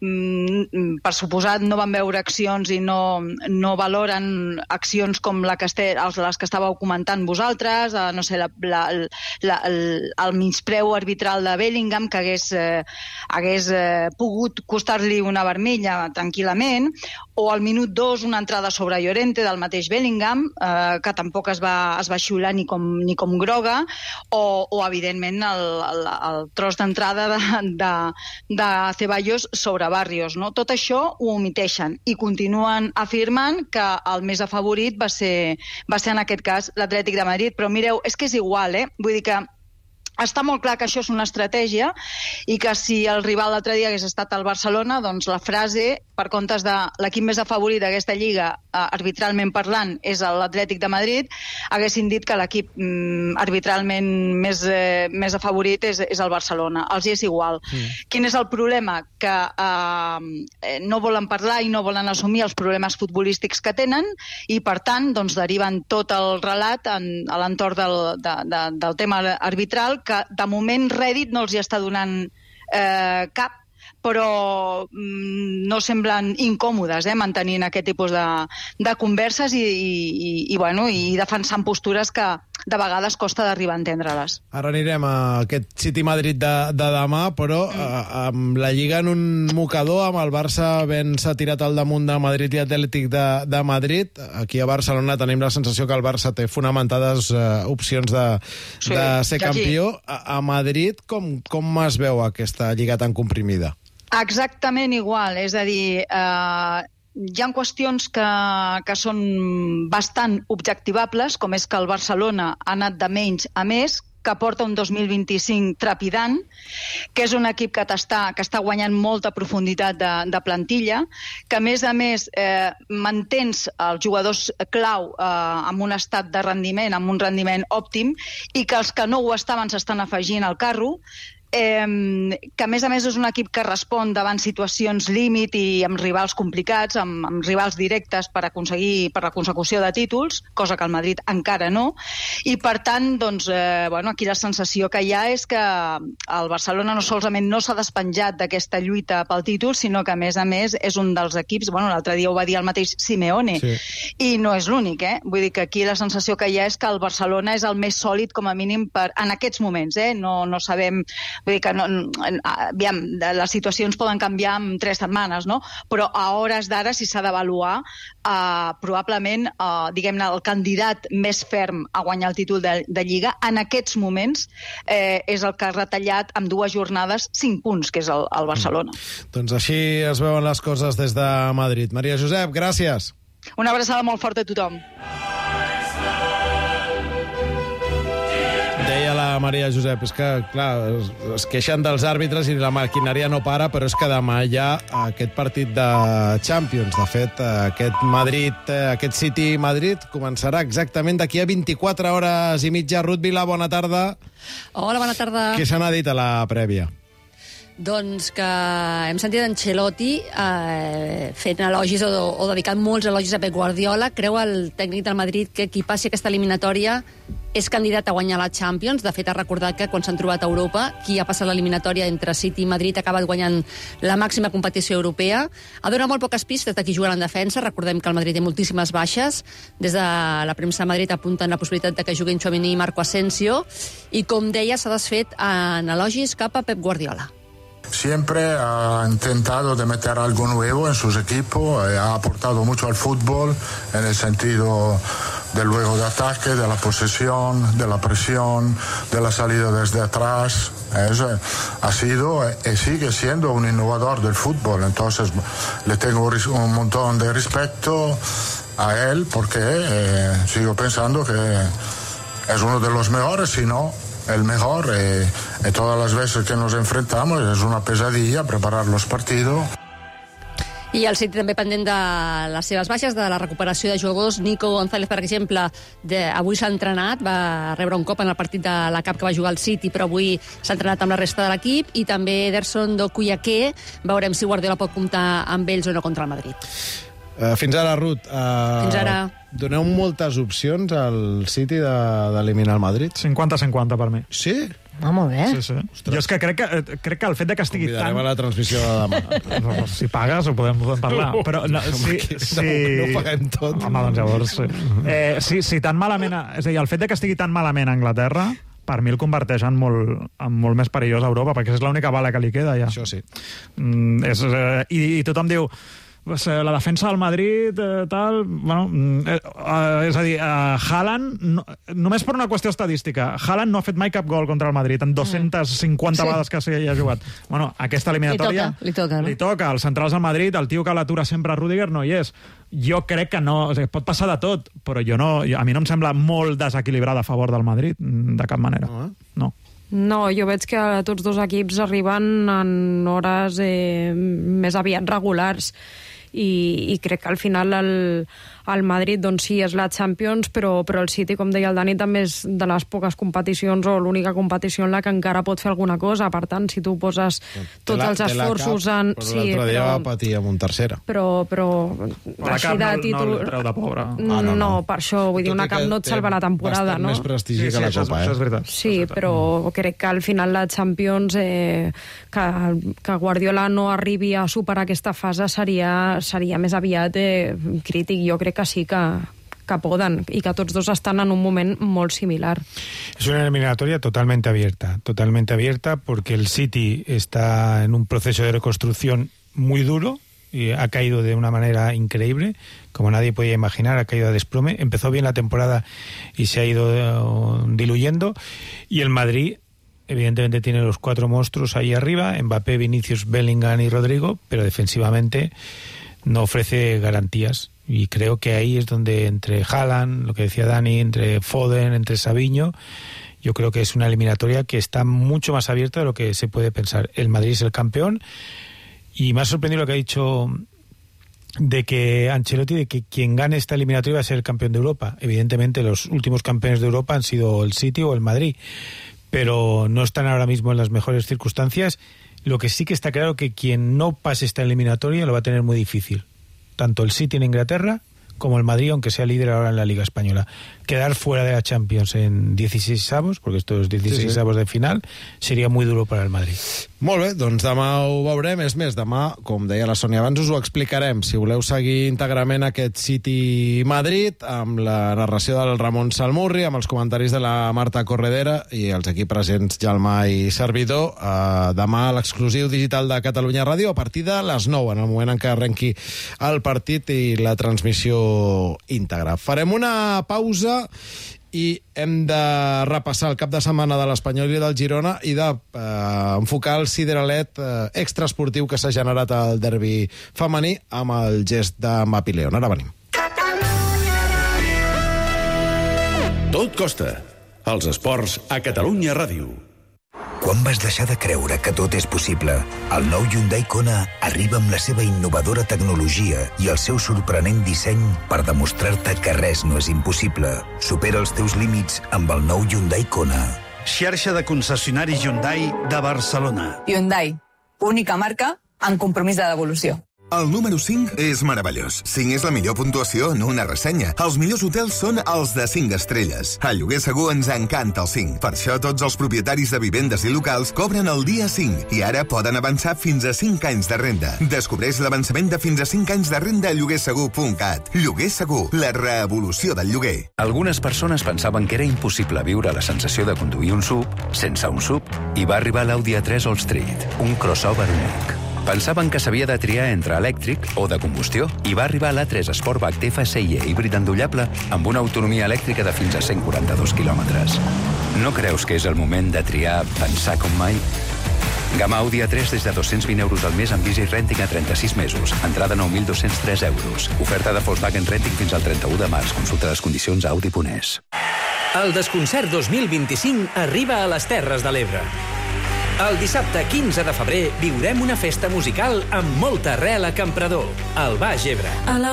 M: per suposat no van veure accions i no, no valoren accions com la que este, les que estàveu comentant vosaltres, eh, no sé, la, la, la, el, el menyspreu arbitral de Bellingham que hagués, eh, hagués eh, pogut costar-li una vermella tranquil·lament, o al minut dos una entrada sobre Llorente del mateix Bellingham, eh, que tampoc es va, es va xiular ni com, ni com groga, o, o evidentment el, el, el tros d'entrada de, de, de Ceballos sobre Barrios, no? Tot això ho omiteixen i continuen afirmant que el més afavorit va ser, va ser en aquest cas l'Atlètic de Madrid, però mireu, és que és igual, eh? Vull dir que està molt clar que això és una estratègia i que si el rival l'altre dia hagués estat al Barcelona, doncs la frase, per comptes de l'equip més afavorit d'aquesta lliga, eh, arbitralment parlant, és l'Atlètic de Madrid, haguessin dit que l'equip mm, arbitralment més, eh, més afavorit és, és el Barcelona. Els hi és igual. Mm. Quin és el problema? Que eh, no volen parlar i no volen assumir els problemes futbolístics que tenen i, per tant, doncs, deriven tot el relat en, a l'entorn del, de, de, del tema arbitral, que de moment Reddit no els hi està donant eh, cap, però mm, no semblen incòmodes eh, mantenint aquest tipus de, de converses i, i, i, bueno, i defensant postures que de vegades costa d'arribar a entendre-les.
B: Ara anirem a aquest City-Madrid de, de demà, però mm. a, amb la Lliga en un mocador, amb el Barça ben-se tirat al damunt de Madrid i Atlètic de, de Madrid. Aquí a Barcelona tenim la sensació que el Barça té fonamentades uh, opcions de, sí, de ser campió. A, a Madrid, com, com es veu aquesta Lliga tan comprimida?
M: Exactament igual, és a dir, eh, hi ha qüestions que, que són bastant objectivables, com és que el Barcelona ha anat de menys a més, que porta un dos mil vint-i-cinc trepidant, que és un equip que està, que està guanyant molta profunditat de, de plantilla, que a més a més eh, mantens els jugadors clau eh, amb un estat de rendiment, amb un rendiment òptim, i que els que no ho estaven s'estan afegint al carro, Eh, que a més a més és un equip que respon davant situacions límit i amb rivals complicats, amb, amb rivals directes per aconseguir per la consecució de títols, cosa que el Madrid encara no, i per tant doncs, eh, bueno, aquí la sensació que hi ha és que el Barcelona no solament no s'ha despenjat d'aquesta lluita pel títol, sinó que a més a més és un dels equips, bueno, l'altre dia ho va dir el mateix Simeone, sí. I no és l'únic, eh? Vull dir que aquí la sensació que hi ha és que el Barcelona és el més sòlid com a mínim per, en aquests moments, eh? No, no sabem Vull dir que no, aviam, les situacions poden canviar en tres setmanes, no? Però a hores d'ara, si s'ha d'avaluar, eh, probablement, eh, diguem-ne, el candidat més ferm a guanyar el títol de, de Lliga, en aquests moments, eh, és el que ha retallat amb dues jornades cinc punts, que és el, el Barcelona.
B: Mm. Doncs així es veuen les coses des de Madrid. Maria Josep, gràcies.
M: Una abraçada molt forta a tothom.
B: Deia la Maria Josep, és que, clar, es, es queixen dels àrbitres i la maquinària no para, però és que demà hi ha aquest partit de Champions. De fet, aquest Madrid, aquest City-Madrid començarà exactament d'aquí a vint-i-quatre hores i mitja. Ruth Vilà, bona tarda.
N: Hola, bona tarda.
B: Què se n'ha dit a la prèvia?
N: Doncs que hem sentit Ancelotti eh, fent elogis o, o dedicant molts elogis a Pep Guardiola. Creu el tècnic del Madrid que qui passi aquesta eliminatòria és candidat a guanyar la Champions. De fet, ha recordat que quan s'han trobat a Europa, qui ha passat l'eliminatòria entre City i Madrid ha acabat guanyant la màxima competició europea. Ha donat molt poques pistes de qui jugarà en defensa. Recordem que el Madrid té moltíssimes baixes. Des de la premsa de Madrid apunten la possibilitat de que juguin Tchouaméni i Marco Asensio. I, com deia, s'ha desfet en elogis cap a Pep Guardiola.
O: Siempre ha intentado de meter algo nuevo en sus equipos, eh, ha aportado mucho al fútbol en el sentido del juego de ataque, de la posesión, de la presión, de la salida desde atrás. Es, ha sido y sigue siendo un innovador del fútbol, entonces le tengo un montón de respeto a él porque eh, sigo pensando que es uno de los mejores, si no el mejor, eh, y todas las veces que nos enfrentamos es una pesadilla preparar los partidos.
N: I el City també pendent de les seves baixes, de la recuperació de jugadors. Nico González, per exemple, de, avui s'ha entrenat, va rebre un cop en el partit de la Cup que va jugar al City, però avui s'ha entrenat amb la resta de l'equip, i també Ederson Dokuyaké. Veurem si Guardiola pot comptar amb ells o no contra el Madrid.
B: Uh, fins ara, Ruth. Uh,
N: fins ara.
B: Doneu moltes opcions al City d'eliminar el Madrid?
I: cinquanta cinquanta per mi.
B: Sí?
G: Ah, molt bé.
I: Sí, sí. Jo és que crec que, crec que el fet de que estigui
B: Convidarem
I: tan...
B: a la transmissió de demà.
I: No, si pagues ho podem, podem parlar. Però no, si, si...
B: no ho paguem tot.
I: Home, doncs llavors... Sí. Eh, si, si tan malament... És a dir, el fet de que estigui tan malament a Anglaterra, per mi el converteix en molt, en molt més perillós a Europa, perquè és l'única bala que li queda, ja.
B: Això sí.
I: Mm, és, eh, i, I tothom diu... la defensa del Madrid, eh, tal... Bueno, eh, eh, és a dir, eh, Haaland, no, només per una qüestió estadística, Haaland no ha fet mai cap gol contra el Madrid en dues-centes cinquanta sí. vegades que s'hi ha jugat. Bueno, aquesta eliminatòria...
G: Li toca, li toca, no?
I: Li toca. Els centrals del Madrid, el tio que l'atura sempre Rüdiger no hi és. Jo crec que no... O sigui, pot passar de tot, però jo no, a mi no em sembla molt desequilibrada a favor del Madrid, de cap manera. No, eh? No.
J: No, jo veig que tots dos equips arriben en hores eh, més aviat regulars. I, i crec que al final el, el Madrid doncs sí, és la Champions, però, però el City, com deia el Dani, també és de les poques competicions o l'única competició en la que encara pot fer alguna cosa. Per tant, si tu poses tots la, els esforços
B: cap,
J: en...
B: Però sí, l'altre dia va patir amb un tercera.
J: Però, però
I: així de títol... No, no, de pobre.
J: Ah, no, no. no, per això, vull dir, una cap no et salva la temporada, no?
B: Més prestigi
I: sí, sí,
B: que la Copa,
I: això és,
B: eh?
I: Això és veritat.
J: Sí, però crec que al final la Champions, eh, que, que Guardiola no arribi a superar aquesta fase seria, seria més aviat eh, crític. Jo crec que sí que, que poden y que tots dos están en un moment molt similar.
D: Es una eliminatoria totalmente abierta, totalmente abierta porque el City está en un proceso de reconstrucción muy duro y ha caído de una manera increíble, como nadie podía imaginar, ha caído a desplome. Empezó bien la temporada y se ha ido diluyendo, y el Madrid evidentemente tiene los cuatro monstruos ahí arriba, Mbappé, Vinicius, Bellingham y Rodrigo, pero defensivamente no ofrece garantías, y creo que ahí es donde entre Haaland, lo que decía Dani, entre Foden, entre Savinho, yo creo que es una eliminatoria que está mucho más abierta de lo que se puede pensar. El Madrid es el campeón, y me ha sorprendido lo que ha dicho de que Ancelotti, de que quien gane esta eliminatoria va a ser el campeón de Europa. Evidentemente los últimos campeones de Europa han sido el City o el Madrid, pero no están ahora mismo en las mejores circunstancias. Lo que sí que está claro que quien no pase esta eliminatoria lo va a tener muy difícil. Tanto el City en Inglaterra como el Madrid, aunque sea líder ahora en la Liga Española. Quedar fuera de la Champions en dieciséis avos, porque esto es dieciséis avos de final, sería muy duro para el Madrid.
B: Molt bé, doncs demà ho veurem. És més, demà, com deia la Sònia abans, us ho explicarem. Si voleu seguir íntegrament aquest City Madrid, amb la narració del Ramon Salmurri, amb els comentaris de la Marta Corredera i els aquí presents Jalmà i servidor, eh, demà a l'exclusiu digital de Catalunya Ràdio a partir de les nou, en el moment en què arrenqui el partit i la transmissió íntegra. Farem una pausa i hem de repassar el cap de setmana de l'Espanyol i del Girona i d'enfocar eh, el sideralet eh, extraesportiu que s'ha generat al derbi femení amb el gest de Mbappé León. Ara venim.
P: Tot costa. Els esports a Catalunya Ràdio.
Q: Quan vas deixar de creure que tot és possible, el nou Hyundai Kona arriba amb la seva innovadora tecnologia i el seu sorprenent disseny per demostrar-te que res no és impossible. Supera els teus límits amb el nou Hyundai Kona.
R: Xarxa de concessionaris Hyundai de Barcelona.
S: Hyundai, única marca amb compromís de devolució.
T: El número cinc és meravellós. cinc és la millor puntuació en una ressenya. Els millors hotels són els de cinc estrelles. A Lloguer Segur ens encanta el cinc. Per això tots els propietaris de vivendes i locals cobren el dia cinc i ara poden avançar fins a cinc anys de renda. Descobreix l'avançament de fins a cinc anys de renda a lloguer segur punt cat. Lloguer Segur, la revolució del lloguer.
U: Algunes persones pensaven que era impossible viure la sensació de conduir un SUV sense un SUV i va arribar l'Audi A tres Allstreet, un crossover únic. Pensaven que s'havia de triar entre elèctric o de combustió i va arribar l'A tres Sportback T F S I E híbrid endollable amb una autonomia elèctrica de fins a cent quaranta-dos quilòmetres. No creus que és el moment de triar pensar com mai? Gamma Audi A tres des de dos-cents vint euros al mes amb Easy Renting a trenta-sis mesos. Entrada nou mil dos-cents tres euros. Oferta de Volkswagen Renting fins al trenta-u de març. Consulta les condicions a Audi punt es.
V: El Desconcert dos mil vint-i-cinc arriba a les Terres de l'Ebre. El dissabte quinze de febrer viurem una festa musical amb molta arrel a Campredó, al Baix Ebre.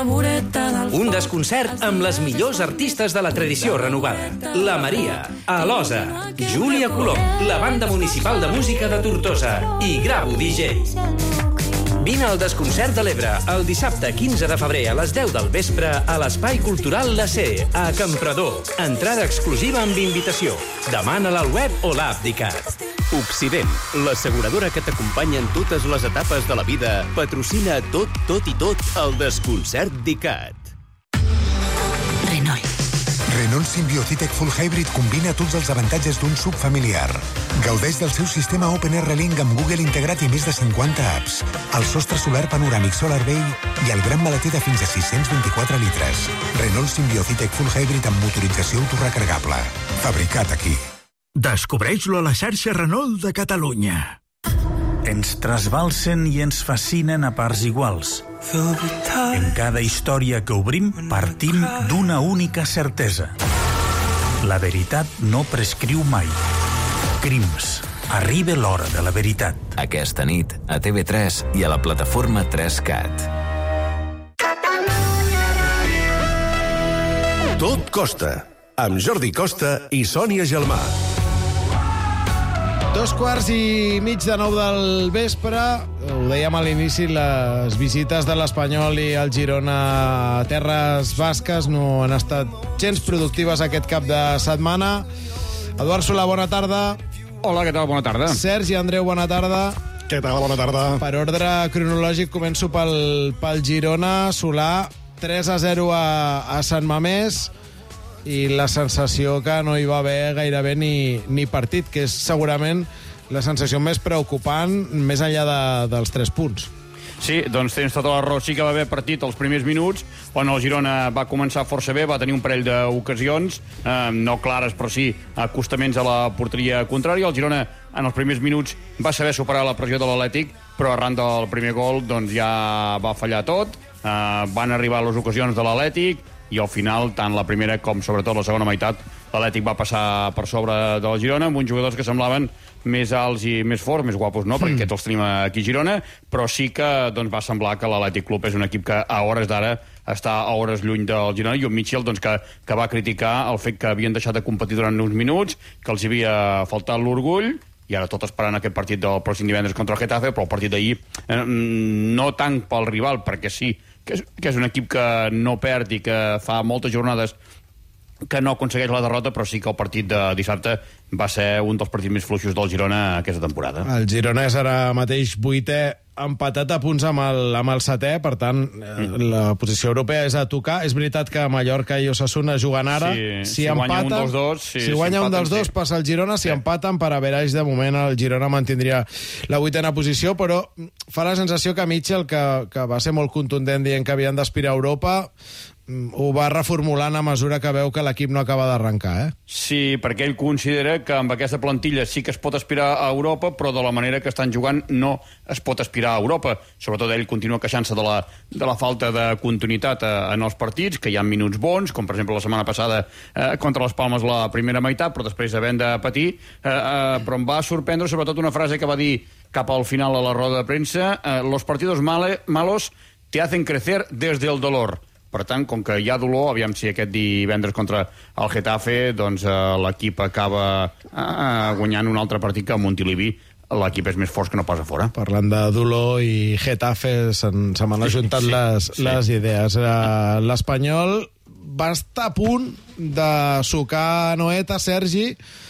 V: Un desconcert amb les millors artistes de la tradició renovada. La Maria, Alosa, Júlia Colom, la Banda Municipal de Música de Tortosa i Grau D J. Vine al Desconcert de l'Ebre el dissabte quinze de febrer a les deu del vespre a l'Espai Cultural La C, a Campredó. Entrada exclusiva amb invitació. Demana-la al web o l'app d'ICAT.
W: Occident, l'asseguradora que t'acompanya en totes les etapes de la vida, patrocina tot, tot i tot el Desconcert d'ICAT.
X: Renault. Renault Symbiotic Full Hybrid combina tots els avantatges d'un S U V familiar. Gaudeix del seu sistema Open R Link amb Google integrat i més de cinquanta apps, el sostre solar panoràmic Solar Bay i el gran maleter de fins a sis-cents vint-i-quatre litres. Renault Symbiotic Full Hybrid amb motorització autorecarregable. Fabricat aquí.
R: Descobreix-lo a la xarxa Renault de Catalunya. Ens trasbalsen i ens fascinen a parts iguals. En cada història que obrim partim d'una única certesa. La veritat no prescriu mai. Crims. Arriba l'hora de la veritat.
Y: Aquesta nit a T V tres i a la plataforma tres cat.
P: Tot costa, amb Jordi Costa i Sònia Jalmà.
B: Dos quarts i mig de nou del vespre, ho dèiem a l'inici, les visites de l'Espanyol i el Girona a terres basques no han estat gens productives aquest cap de setmana. Eduard Solà, bona tarda.
Z: Hola, què tal? Bona tarda.
B: Sergi Andreu, bona tarda.
Z: Què tal? Bona tarda.
B: Per ordre cronològic començo pel, pel Girona. Solà, tres a zero a, a Sant Mamés, i la sensació que no hi va haver gairebé ni, ni partit, que és segurament la sensació més preocupant més enllà de, dels tres punts.
Z: Sí, doncs tens tota la raó. Sí que va haver partit els primers minuts, on el Girona va començar força bé, va tenir un parell d'ocasions, eh, no clares, però sí acostaments a la porteria contrària. El Girona, en els primers minuts, va saber superar la pressió de l'Atlètic, però arran del primer gol doncs, ja va fallar tot. Eh, van arribar les ocasions de l'Atlètic, i al final, tant la primera com sobretot la segona meitat, l'Atlètic va passar per sobre de la Girona amb uns jugadors que semblaven més alts i més forts, més guapos no, perquè aquests els tenim aquí a Girona, però sí que doncs, va semblar que l'Atlètic Club és un equip que a hores d'ara està a hores lluny del Girona, i un Mitchell doncs, que, que va criticar el fet que havien deixat de competir durant uns minuts, que els havia faltat l'orgull, i ara tot esperant aquest partit del pròxim divendres contra el Getafe, però el partit d'ahir eh, no tant pel rival, perquè sí, que és, que és un equip que no perd i que fa moltes jornades que no aconsegueix la derrota, però sí que el partit de dissabte va ser un dels partits més fluixos del Girona aquesta temporada.
B: El Girona és ara mateix vuitè, empatat a punts amb el, amb el setè, per tant, mm. la posició europea és a tocar. És veritat que Mallorca i Osasuna juguen ara.
Z: Sí,
B: si,
Z: si
B: empaten,
Z: guanya un dels dos, sí,
B: si guanya
Z: si
B: un dels
Z: empaten,
B: dos,
Z: sí.
B: passa el Girona. Si sí. empaten, per averaix, de moment, el Girona mantindria la vuitena posició, però fa la sensació que Mitchell, que, que va ser molt contundent dient que havien d'aspirar a Europa, ho va reformulant a mesura que veu que l'equip no acaba d'arrencar, eh?
Z: Sí, perquè ell considera que amb aquesta plantilla sí que es pot aspirar a Europa, però de la manera que estan jugant no es pot aspirar a Europa. Sobretot ell continua queixant-se de la, de la falta de continuïtat a, en els partits, que hi ha minuts bons, com per exemple la setmana passada eh, contra les Palmes la primera meitat, però després havent de patir. Eh, eh, però em va sorprendre sobretot una frase que va dir cap al final a la roda de premsa: eh, los partidos male, malos te hacen crecer desde el dolor. Per tant, com que hi ha dolor, aviam si aquest divendres contra el Getafe, doncs eh, l'equip acaba eh, guanyant un altre partit que a Montilivi l'equip és més fort que no pas a fora.
B: Parlant de dolor i Getafe, se m'han ajuntat sí, les, sí. les idees. Uh, L'Espanyol va estar a punt de sucar Noeta, Sergi.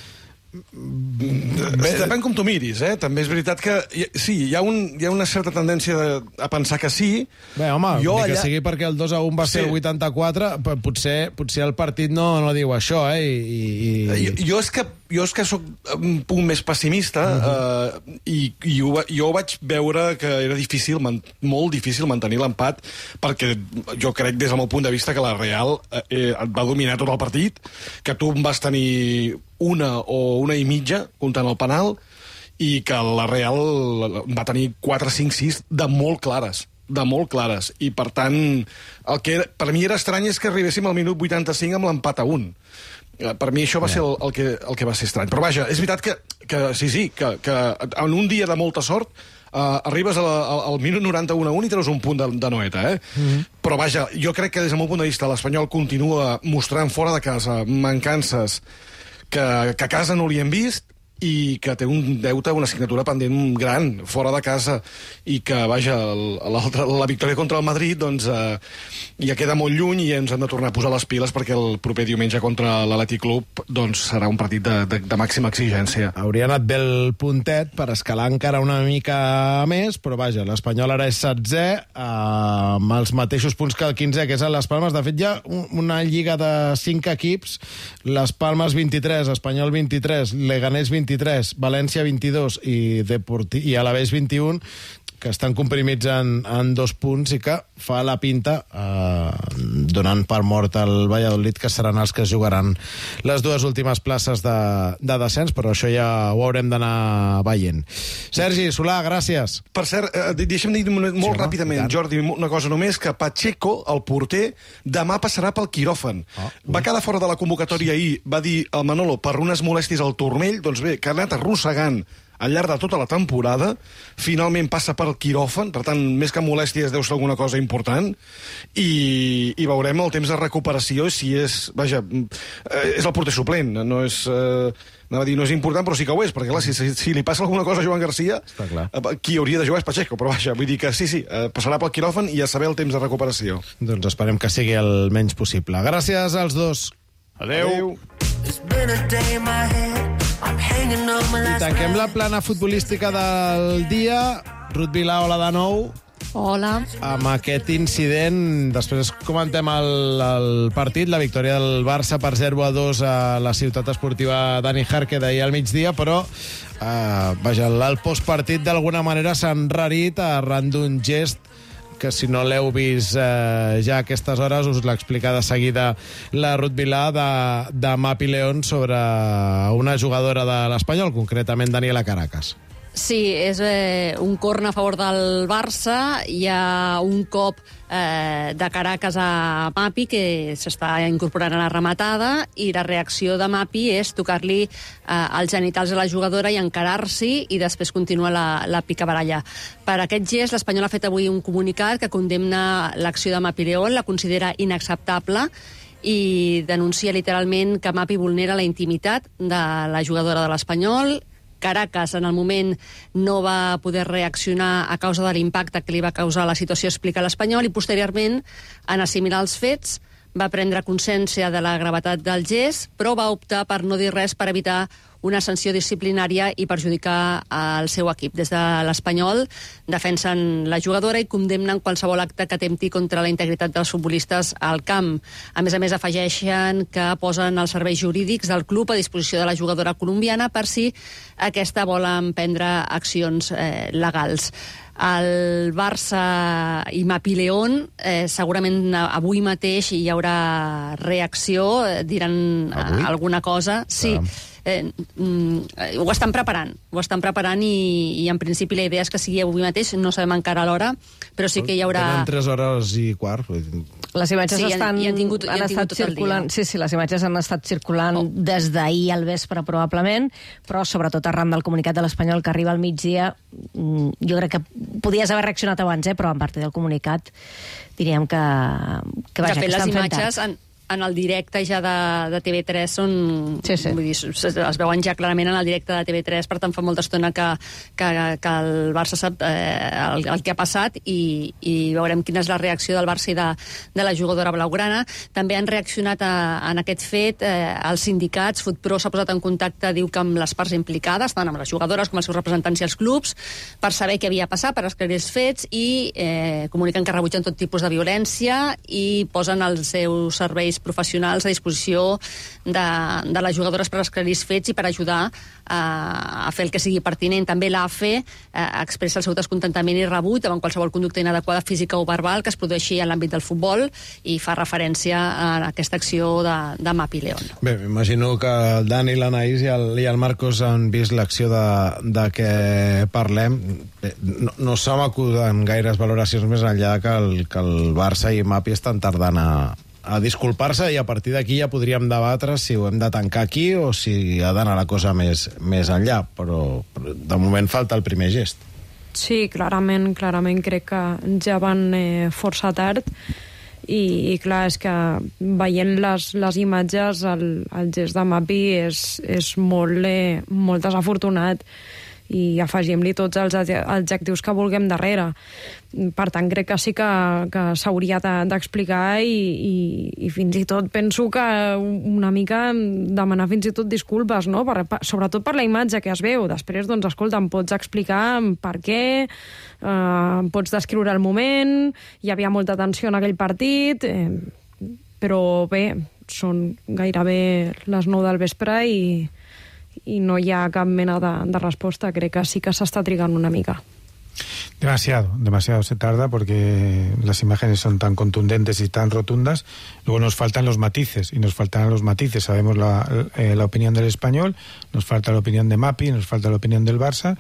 A: Bé, depèn com tu miris, eh? També és veritat que sí, hi ha, un, hi ha una certa tendència de, a pensar que sí.
B: Bé, home,
A: jo
B: allà... que sigui perquè el dos a un va
A: sí.
B: ser el vuitanta-quatre, potser, potser el partit no, no diu això, eh? I, i...
A: Jo, jo és que jo és que sóc un punt més pessimista uh-huh. eh, i, i ho, jo vaig veure que era difícil, man, molt difícil mantenir l'empat, perquè jo crec des del meu punt de vista que la Real eh, et va dominar tot el partit, que tu vas tenir una o una i mitja comptant el penal i que la Real va tenir quatre, cinc, sis de molt clares de molt clares, i per tant el que era, per mi era estrany és que arribéssim al minut vuitanta-cinc amb l'empat a un. Per mi això va ser el, el, que, el que va ser estrany. Però vaja, és veritat que, que sí, sí, que, que en un dia de molta sort uh, arribes a la, al minut noranta-un a un i treus un punt de, de Noeta, eh? Mm-hmm. Però vaja, jo crec que des del meu punt de vista l'Espanyol continua mostrant fora de casa mancances que, que a casa no li hem vist, i que té un deute, una assignatura pendent gran, fora de casa, i que, vaja, la victòria contra el Madrid, doncs, eh, ja queda molt lluny i ens hem de tornar a posar les piles perquè el proper diumenge contra l'Atlètic Club, doncs, serà un partit de, de, de màxima exigència.
B: Hauria anat bé el puntet per escalar encara una mica més, però, vaja, l'Espanyol ara és setzè, eh, amb els mateixos punts que el quinzè, que és a les Palmes. De fet, hi ha una lliga de cinc equips, les Palmes vint-i-tres, Espanyol vint-i-tres, Leganés vint-i-tres, València vint-i-dos i, Deporti i Alavés vint-i-un, que estan comprimits en, en dos punts i que fa la pinta, eh, donant per mort al Valladolid, que seran els que es jugaran les dues últimes places de, de descens, però això ja ho haurem d'anar veient. Sergi, Solà, gràcies.
A: Per cert, eh, deixa'm dir molt sí, ràpidament, Jordi, una cosa només, que Pacheco, el porter, demà passarà pel quiròfan. Oh, va quedar fora de la convocatòria ahir, va dir el Manolo, per unes molèsties al turmell, doncs bé, que ha anat arrossegant al llarg de tota la temporada, finalment passa per quiròfan, per tant, més que molèsties deu ser alguna cosa important, i, i veurem el temps de recuperació si és, vaja, és el porter suplent, no és, eh, anava a dir, no és important, però sí que ho és, perquè clar, si, si, si li passa alguna cosa a Joan Garcia, qui hauria de jugar és Pacheco, però vaja, vull dir que sí, sí, eh, passarà pel quiròfan i a saber el temps de recuperació.
B: Doncs esperem que sigui el menys possible. Gràcies als dos.
Z: Adeu.
B: I tanquem la plana futbolística del dia. Ruth Vilà, hola de nou.
N: Hola.
B: Amb aquest incident, després comentem el, el partit, la victòria del Barça per zero a dos a la ciutat esportiva Dani Jarque d'ahir al migdia, però eh, vaja, el postpartit d'alguna manera s'ha enrarit arran d'un gest que si no l'heu vist eh, ja a aquestes hores us l'explica de seguida la Ruth Vilà de, de Mapi León sobre una jugadora de l'Espanyol, concretament Daniela Caracas.
N: Sí, és eh, un corn a favor del Barça. Hi ha un cop eh, de Caracas a Mapi que s'està incorporant a la rematada i la reacció de Mapi és tocar-li eh, els genitals a la jugadora i encarar-s'hi i després continua la, la picabaralla. Per aquest gest, l'Espanyol ha fet avui un comunicat que condemna l'acció de Mapi León, la considera inacceptable i denuncia literalment que Mapi vulnera la intimitat de la jugadora de l'Espanyol. Caracas, en el moment, no va poder reaccionar a causa de l'impacte que li va causar la situació, explica l'Espanyol, i posteriorment, en assimilar els fets, va prendre consciència de la gravetat del gest, però va optar per no dir res per evitar una sanció disciplinària i perjudicar el seu equip. Des de l'Espanyol defensen la jugadora i condemnen qualsevol acte que atempti contra la integritat dels futbolistes al camp. A més a més, afegeixen que posen els serveis jurídics del club a disposició de la jugadora colombiana per si aquesta vol emprendre accions eh, legals. El Barça i Mapi-León, eh, segurament avui mateix hi haurà reacció, eh, diran avui? alguna cosa. Sí, eh, mm, ho estan preparant, ho estan preparant i, i en principi la idea és que sigui avui mateix, no sabem encara l'hora, però sí que hi haurà...
B: Tenen tres hores i quart.
G: Les imatges
N: sí,
G: estan,
N: i han tingut,
G: han
N: han
G: estat
N: tingut
G: circulant, sí, sí, les imatges han estat circulant oh. des d'ahir al vespre, probablement, però sobretot arran del comunicat de l'Espanyol que arriba al migdia, jo crec que podies haver reaccionat abans, eh, però a partir del comunicat diríem que, que vaja,
N: de fet,
G: que estan
N: les
G: fent
N: imatges en, en el directe ja de, de T V tres són...
G: Sí, sí.
N: Vull dir, es veuen ja clarament en el directe de T V tres, per tant fa molta estona que, que, que el Barça sap eh, el, el que ha passat i, i veurem quina és la reacció del Barça i de, de la jugadora blaugrana. També han reaccionat a, en aquest fet eh, els sindicats. Futpro s'ha posat en contacte, diu que amb les parts implicades, tant amb les jugadores com els seus representants i els clubs, per saber què havia passat, per esclarir els fets i eh, comuniquen que rebutgen tot tipus de violència i posen els seus serveis professionals a disposició de, de les jugadores per esclarir els fets i per ajudar a, a fer el que sigui pertinent. També l'A F E eh, expressa el seu descontentament i rebuig davant qualsevol conducta inadequada física o verbal que es produeixi en l'àmbit del futbol i fa referència a aquesta acció de, de Mapi-León.
B: Bé, m'imagino que el Dani, l'Anaïs i el, i el Marcos han vist l'acció de, de què parlem. Bé, no, no se m'acuden gaires valoracions més enllà que el, que el Barça i Mapi estan tardant a a disculpar-se i a partir d'aquí ja podríem debatre si ho hem de tancar aquí o si ha d'anar la cosa més, més enllà, però, però de moment falta el primer gest.
J: Sí, clarament, clarament crec que ja van eh, força tard i, i clar, és que veient les, les imatges el, el gest de Mapi és, és molt, eh, molt desafortunat i afegim-li tots els adjectius que vulguem darrere. Per tant, crec que sí que, que s'hauria d'explicar i, i, i fins i tot penso que una mica demanar fins i tot disculpes, no? Per, per, sobretot per la imatge que es veu. Després, doncs, escolta, em pots explicar per què, eh, em pots descriure el moment, hi havia molta tensió en aquell partit, eh, però bé, són gairebé les nou del vespre i i no hi ha cap mena de, de resposta. Crec que sí que s'està trigant una mica.
D: Demasiado, demasiado se tarda porque las imágenes son tan contundentes y tan rotundas. Luego nos faltan los matices, y nos faltan los matices. Sabemos la, eh, la opinión del Español, nos falta la opinión de Mapi, nos falta la opinión del Barça,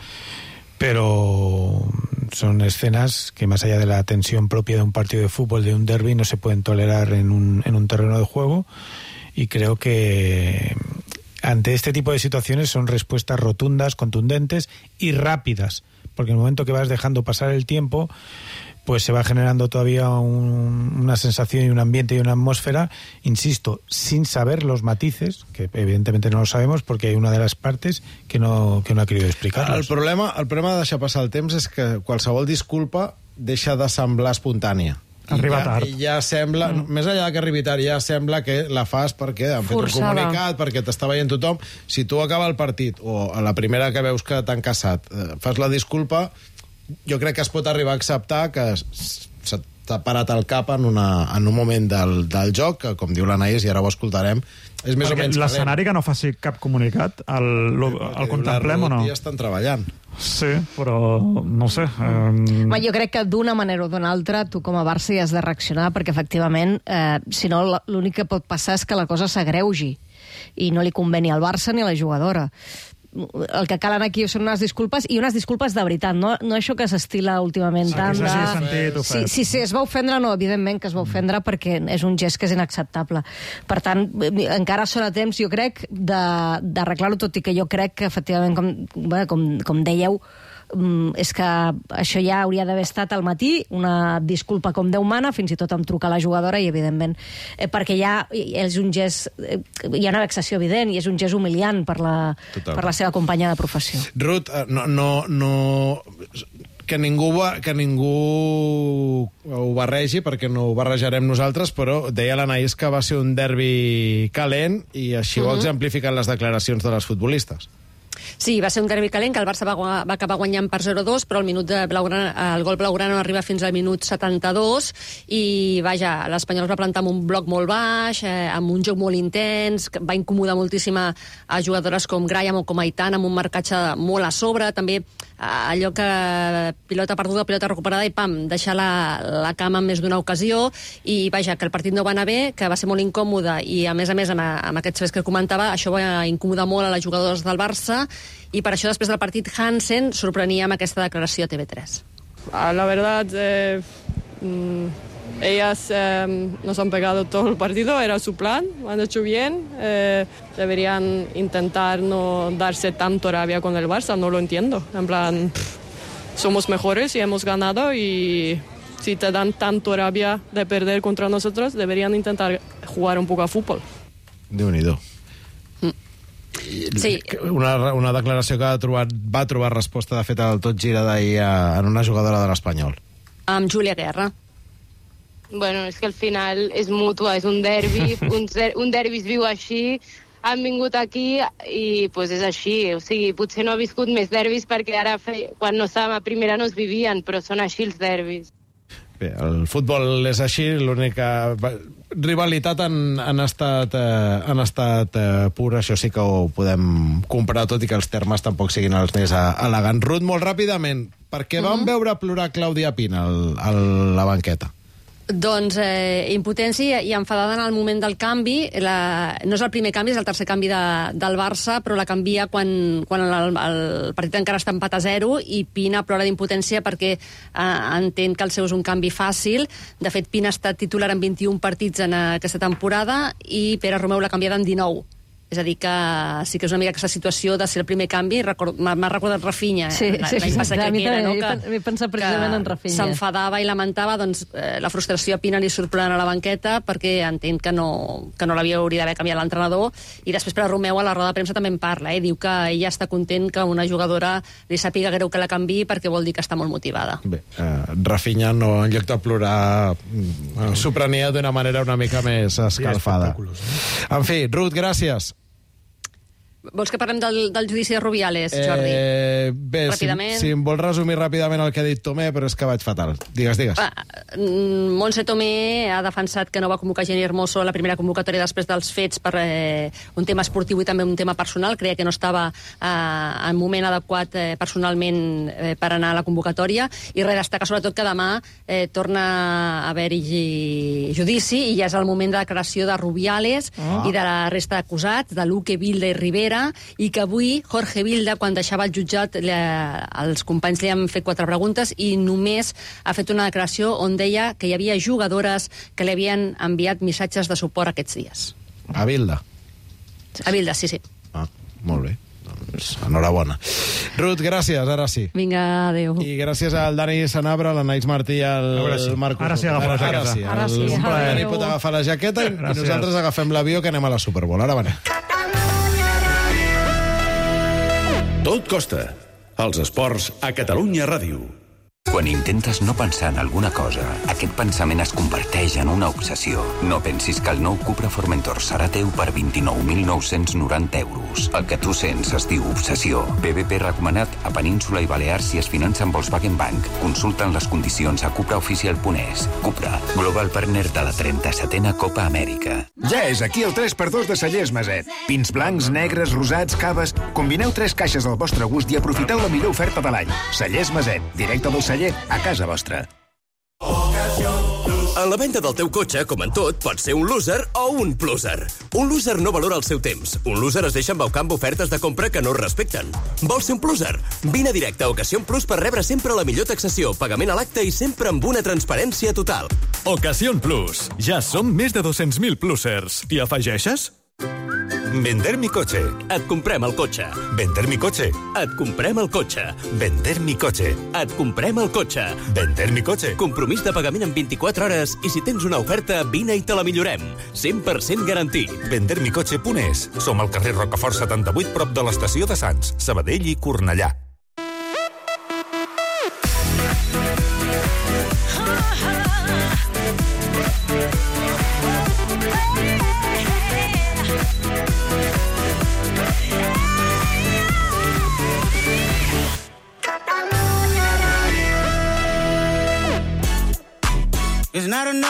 D: pero son escenas que más allá de la tensión propia de un partido de fútbol, de un derbi, no se pueden tolerar en un, en un terreno de juego, y creo que ante este tipo de situaciones son respuestas rotundas, contundentes y rápidas, porque en el momento que vas dejando pasar el tiempo, pues se va generando todavía un, una sensación y un ambiente y una atmósfera, insisto, sin saber los matices, que evidentemente no lo sabemos porque hay una de las partes que no, que no ha querido explicarlos.
B: El problema, el problema de deixar passar el temps és que qualsevol disculpa deixa de semblar espontània.
I: Arriba
B: ja,
I: tard.
B: I ja sembla, mm. més enllà que arribi tard, ja sembla que la fas perquè han fet
J: Forçada.
B: un comunicat, perquè t'està veient tothom. Si tu acaba el partit, o a la primera que veus que t'han caçat, eh, fas la disculpa, jo crec que es pot arribar a acceptar que se t'ha parat el cap en, una, en un moment del, del joc, que, com diu l'Anaïs, i ara ho escoltarem, és més
I: perquè
B: o menys...
I: l'escenari que no faci cap comunicat, el, el, el contemplem o no?
B: Ja estan treballant.
I: Sí, però no ho sé. Um...
G: Jo crec que d'una manera o d'una altra tu com a Barça hi has de reaccionar perquè efectivament, eh, si no, l'únic que pot passar és que la cosa s'agreugi i no li convé ni al Barça ni a la jugadora. El que calen aquí són unes disculpes i unes disculpes de veritat, no, no això que s'estila últimament
I: sí,
G: tant de...
I: sentit,
G: sí, sí, sí, es va ofendre, no, evidentment que es va ofendre perquè és un gest que és inacceptable. Per tant, encara són a temps, jo crec, d'arreglar-ho, tot i que jo crec que efectivament, com, bé, com, com dèieu, és que això ja hauria d'haver estat al matí, una disculpa com Déu mana, fins i tot em truca la jugadora i evidentment, eh, perquè ja és un gest, eh, hi ha una vexació evident i és un gest humiliant per la, per la seva companya de professió.
B: Ruth, no, no, no... que ningú, que ningú ho barregi, perquè no ho barrejarem nosaltres, però deia l'Anaïs que va ser un derbi calent i així uh-huh. ho exemplifiquen les declaracions de les futbolistes.
N: Sí, va ser un derbi calent, que el Barça va, va acabar guanyant per zero a dos, però el, minut de Blaugrana, el gol blaugrana no arriba fins al minut setanta-dos, i vaja, l'Espanyol es va plantar amb un bloc molt baix, eh, amb un joc molt intens, que va incomodar moltíssim a, a jugadores com Graham o com Aitana, amb un marcatge molt a sobre, també allò que pilota perduda, pilota recuperada, i pam, deixar la, la cama en més d'una ocasió, i vaja, que el partit no va anar bé, que va ser molt incòmode, i a més a més, amb, amb aquests fets que comentava, això va incomodar molt a les jugadores del Barça, i per això després del partit Hansen sorprenia amb aquesta declaració a T V tres.
C: La verdad, eh, ellas eh, nos han pegado todo el partido, era su plan, han hecho bien, eh, deberían intentar no darse tanto rabia con el Barça, no lo entiendo, en plan, pff, somos mejores y hemos ganado, y si te dan tanto rabia de perder contra nosotros, deberían intentar jugar un poco a fútbol.
B: Déu-n'hi-do.
N: Sí.
B: Una, una declaració que va trobar, va trobar resposta, de fet, al tot gira d'ahir en una jugadora de l'Espanyol.
N: Amb Júlia Guerra.
E: Bueno, és que al final és mútua, és un derbi, un, un derbi es viu així, han vingut aquí i pues, és així, o sigui, potser no ha viscut més derbis perquè ara, fe, quan no estàvem a primera no es vivien, però són així els derbis.
B: Bé, el futbol és així, l'única rivalitat han, han estat, eh, han estat eh, pura, això sí que ho podem comprar, tot i que els termes tampoc siguin els més eh, elegants. Ruth, molt ràpidament, per què vam uh-huh. veure plorar Clàudia Pina a la banqueta?
N: Doncs eh, impotència i enfadada en el moment del canvi. La, no és el primer canvi, és el tercer canvi de, del Barça, però la canvia quan, quan el, el partit encara està empat a zero, i Pina plora d'impotència perquè eh, entén que el seu és un canvi fàcil. De fet, Pina ha estat titular en vint-i-un partits en aquesta temporada i Pere Romeu l'ha canviada en dinou. És a dir, que sí que és una mica aquesta situació de ser el primer canvi. M'ha recordat Rafinha,
G: sí,
N: l'any
G: sí, sí,
N: passat que era, no?
G: M'he pensat precisament en Rafinha.
N: S'enfadava i lamentava, doncs eh, la frustració a Pina li surt plorant a la banqueta perquè entén que no, que no l'havia hauria d'haver canviat l'entrenador, i després per a Romeu a la roda de premsa també en parla, eh? Diu que ella està content que una jugadora li sàpiga greu que la canviï perquè vol dir que està molt motivada.
B: Bé, eh, Rafinha no, en lloc de plorar, eh, s'ho prenia d'una manera una mica més escalfada. En fi, Ruth, gràcies.
N: Vols que parlem del, del judici de Rubiales, Jordi?
B: Eh, bé, si, si em vols resumir ràpidament el que ha dit Tomé, però és que vaig fatal. Digues, digues.
N: Ah, Montse Tomé ha defensat que no va convocar Jenny Hermoso a la primera convocatòria després dels fets per eh, un tema esportiu i també un tema personal. Creia que no estava eh, en moment adequat eh, personalment eh, per anar a la convocatòria, i res, destaca sobretot que demà eh, torna a haver-hi judici i ja és el moment de declaració de Rubiales ah. i de la resta d'acusats, de Luque, Vilda i Rivera, i que avui Jorge Vilda, quan deixava el jutjat, le, els companys li han fet quatre preguntes i només ha fet una declaració on deia que hi havia jugadores que li havien enviat missatges de suport aquests dies.
B: A Vilda?
N: A Vilda, sí, sí.
B: Ah, molt bé. Doncs enhorabona. Ruth, gràcies, ara sí.
N: Vinga, adéu.
B: I gràcies al Dani Sanabra, l'Anaïs Martí i al sí. Marcos.
I: Ara sí, agafo la jaqueta.
B: Ara sí,
I: ara sí.
B: El Dani pot agafar la jaqueta i nosaltres agafem l'avió que anem a la Super Bowl. Ara venim.
P: Tot costa. Els esports a Catalunya Ràdio.
Y: Quan intentes no pensar en alguna cosa, aquest pensament es converteix en una obsessió. No pensis que el nou Cupra Formentor serà teu per vint-i-nou mil nou-cents noranta euros. El que tu sents es diu obsessió. B B P recomanat a Península i Balears si es finança amb Volkswagen Bank. Consulten les condicions a cupraoficial punt es. Cupra, global partner de la trenta-setena Copa Amèrica.
F: Ja és aquí el tres per dos de Cellers Maset. Pins blancs, negres, rosats, caves... Combineu tres caixes al vostre gust i aprofiteu la millor oferta de l'any. Cellers Maset, directe del celler a casa vostra.
W: En la venda del teu cotxe, com en tot, pots ser un loser o un pluser. Un loser no valora el seu temps. Un loser es deixa embaucar amb ofertes de compra que no es respecten. Vols ser un pluser? Vine a directe a Ocasión Plus per rebre sempre la millor taxació, pagament a l'acte i sempre amb una transparència total.
H: Ocasión Plus. Ja som més de dos-cents mil plusers. T'hi afegeixes?
W: Vender mi coche. Et comprem el cotxe.
H: Vender mi coche.
W: Et comprem el cotxe.
H: Vender mi coche.
W: Et comprem el cotxe.
H: Vender mi coche.
W: Compromís de pagament en vint-i-quatre hores i si tens una oferta, vine i te la millorem. cent per cent garantit.
H: vender mi coche punt es. Som al carrer Rocafort setanta-vuit, prop de l'estació de Sants, Sabadell i Cornellà.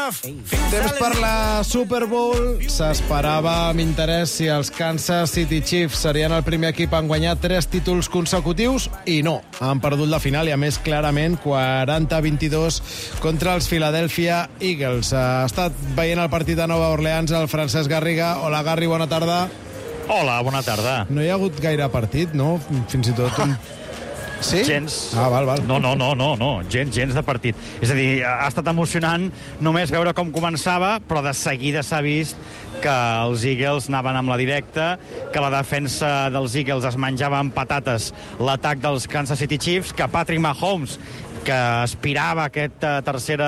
B: enough. Temps per la Super Bowl. S'esperava amb interès si els Kansas City Chiefs serien el primer equip en guanyar tres títols consecutius, i no. Han perdut la final, i a més clarament, quaranta a vint-i-dos contra els Philadelphia Eagles. Ha estat veient el partit de Nova Orleans el Francesc Garriga. Hola, Garri, bona tarda.
K: Hola, bona tarda.
B: No hi ha hagut gaire partit, no? Fins i tot... Un... Sí?
K: Gens.
B: Ah, val, val.
K: No, no, no, no, no. Gens, gens de partit. És a dir, ha estat emocionant només veure com començava, però de seguida s'ha vist que els Eagles anaven amb la directa, que la defensa dels Eagles es menjava amb patates l'atac dels Kansas City Chiefs, que Patrick Mahomes, que aspirava a aquesta tercera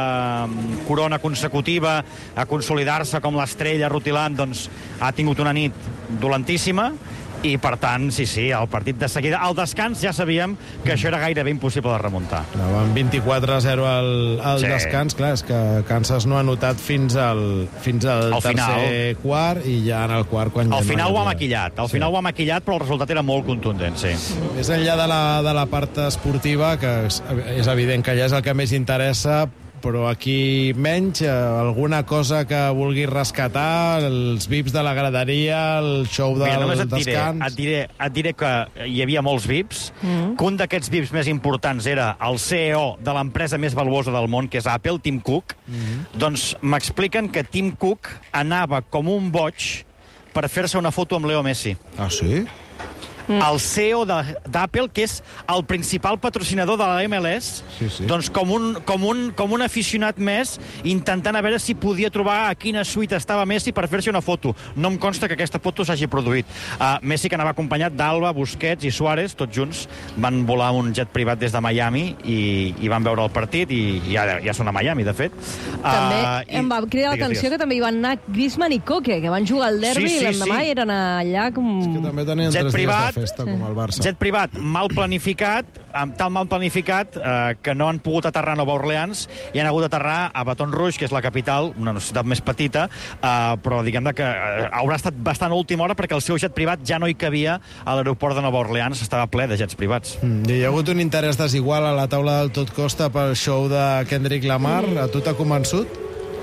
K: corona consecutiva, a consolidar-se com l'estrella rutilant, doncs ha tingut una nit dolentíssima. I, per tant, sí, sí, el partit de seguida. Al descans ja sabíem que això era gairebé impossible de remuntar.
B: Anaven vint-i-quatre a zero al, al
K: Sí.
B: descans. Clar, és que Kansas no ha notat fins al, fins al,
K: Al
B: tercer
K: final.
B: quart, i ja en el quart... Quan
K: Al
B: ja
K: final
B: no
K: ho ha
B: hi havia-
K: maquillat, al
B: Sí.
K: final ho ha maquillat, però el resultat era molt contundent, sí.
B: Més enllà de la, de la part esportiva, que és, és evident que ja és el que més interessa, però aquí menys, eh, alguna cosa que vulgui rescatar, els V I Ps de la graderia, el show del
K: Mira, només et diré,
B: descans...
K: et, diré, et diré que hi havia molts V I Ps, mm. que un d'aquests V I Ps més importants era el C E O de l'empresa més valuosa del món, que és Apple, Tim Cook. Mm. Doncs m'expliquen que Tim Cook anava com un boig per fer-se una foto amb Leo Messi.
B: Ah, sí?
K: Mm. El C E O d'Apple, que és el principal patrocinador de la M L S,
B: sí, sí.
K: doncs com un, com, un, com un aficionat més, intentant a veure si podia trobar a quina suite estava Messi per fer-se una foto. No em consta que aquesta foto s'hagi produït. Uh, Messi, que anava acompanyat d'Alba, Busquets i Suárez, tots junts, van volar un jet privat des de Miami i, i van veure el partit, i ja, ja són a Miami, de fet.
G: També
K: Uh,
G: em va cridar l'atenció que també hi van anar Griezmann i Koke, que van jugar al derbi,
K: Sí, sí,
G: i l'endemà
K: sí.
G: eren allà com...
B: És que també tenien
K: Jet
B: tres
K: privat,
B: dies de festa, com el Barça.
K: Jet privat mal planificat, amb tal mal planificat eh, que no han pogut aterrar a Nova Orleans i han hagut d'aterrar a Baton Rouge, que és la capital, una ciutat més petita, eh, però diguem que eh, haurà estat bastant a última hora perquè el seu jet privat ja no hi cabia a l'aeroport de Nova Orleans, estava ple de jets privats.
B: Mm, hi ha hagut un interès desigual a la taula del tot costa pel show de Kendrick Lamar. A tu t'ha convençut?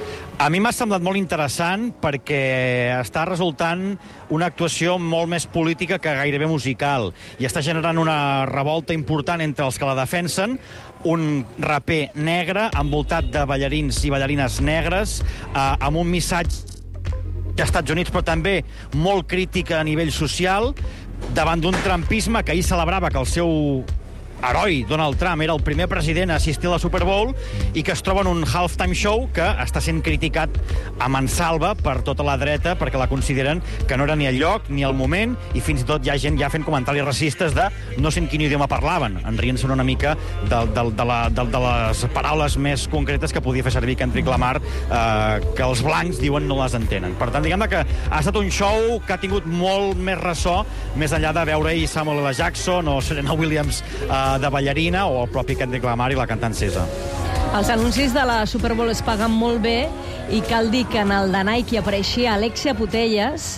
K: A mi m'ha semblat molt interessant perquè està resultant una actuació molt més política que gairebé musical i està generant una revolta important entre els que la defensen, un raper negre envoltat de ballarins i ballarines negres, eh, amb un missatge als Estats Units, però també molt crítica a nivell social, davant d'un trumpisme que ahir celebrava que el seu heroi, Donald Trump, era el primer president a assistir a la Super Bowl i que es troba en un halftime show que està sent criticat a mansalva per tota la dreta perquè la consideren que no era ni el lloc ni el moment, i fins i tot hi ha gent ja fent comentaris racistes de no sé en quin idioma parlaven, enrient-se una mica de, de, de, la, de, de les paraules més concretes que podia fer servir Kendrick Lamar, eh, que els blancs diuen no les entenen. Per tant, diguem que ha estat un show que ha tingut molt més ressò, més enllà de veure-hi Samuel L. Jackson o Serena Williams eh, de ballarina, o el propi Kendrick Lamar i la cantant S Z A.
G: Els anuncis de la Super Bowl es paguen molt bé, i cal dir que en el de Nike hi apareixia Alexia Putellas,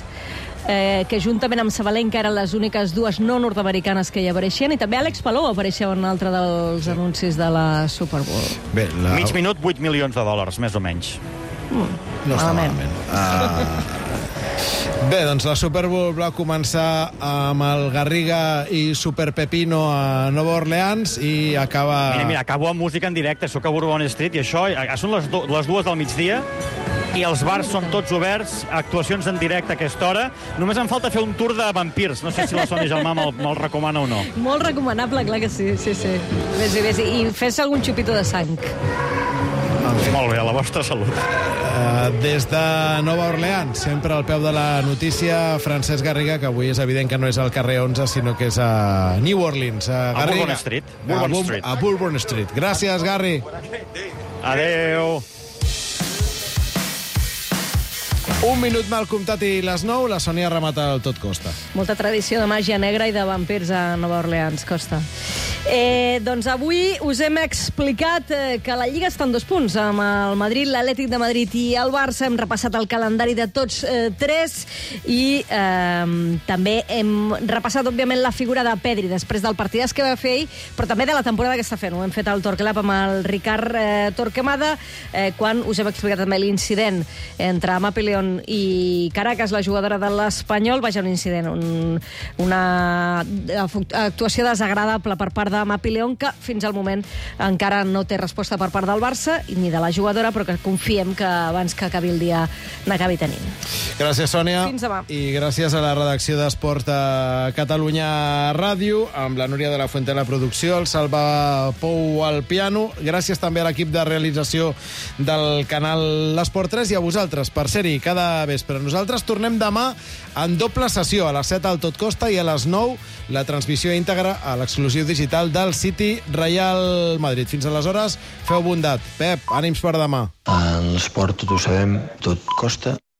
G: eh, que juntament amb Sabalenka eren les úniques dues no nord-americanes que hi apareixien, i també Àlex Palou apareixia en un altre dels anuncis de la Super Bowl.
B: Bé, la...
K: Mig minut, vuit milions de dòlars, més o menys.
G: Mm,
B: No està
G: malament.
B: malament. Uh... Bé, doncs la Super Bowl va començar amb el Garriga i Super Pepino a Nova Orleans i acaba...
K: Mira, mira, acabo amb música en directe, sóc a Bourbon Street i això, eh, són les, do, les dues del migdia i els bars són tots oberts, actuacions en directe a aquesta hora. Només em falta fer un tour de vampirs. No sé si la Sònia Gelmà me'l me recomana o no.
G: Molt recomanable, clar que sí, sí, sí. Vés-hi, vés-hi. I fes algun xupito de sang.
K: Molt bé, a la vostra salut.
B: Uh, des de Nova Orleans, sempre al peu de la notícia, Francesc Garriga, que avui és evident que no és al carrer onze, sinó que és a New Orleans. Uh,
K: A Bourbon Street. Bourbon
B: a, Bu-
K: Street.
B: a Bourbon Street. Gràcies, Garri.
K: Adeu.
B: Un minut mal comptat i les nou, la Sònia remata el tot costa.
G: Molta tradició de màgia negra i de vampirs a Nova Orleans, Costa. Eh, doncs avui us hem explicat eh, que la Lliga està en dos punts, amb el Madrid, l'Atlètic de Madrid i el Barça. Hem repassat el calendari de tots eh, tres i eh, també hem repassat, òbviament, la figura de Pedri després del partidàs que va fer ell, però també de la temporada que està fent. Ho hem fet al Torquelab amb el Ricard eh, Torquemada, eh, quan us hem explicat també l'incident entre Mapi León i Caracas, la jugadora de l'Espanyol. Vaja, un incident, un, una actuació desagradable per part de Mapi León, que fins al moment encara no té resposta per part del Barça ni de la jugadora, però que confiem que abans que acabi el dia n'acabi tenint.
B: Gràcies, Sònia.
G: Fins demà.
B: I gràcies a la redacció d'Esports de Catalunya Ràdio, amb la Núria de la Fuente a la producció, el Salva Pou al piano. Gràcies també a l'equip de realització del canal l'Esport tres i a vosaltres per ser-hi cada vespre. Nosaltres tornem demà en doble sessió, a les set al Tot Costa i a les nou la transmissió íntegra a l'exclusiu digital del City Real Madrid. Fins aleshores, feu bondat. Pep, ànims per demà.
L: En l'esport tot ho sabem, tot costa.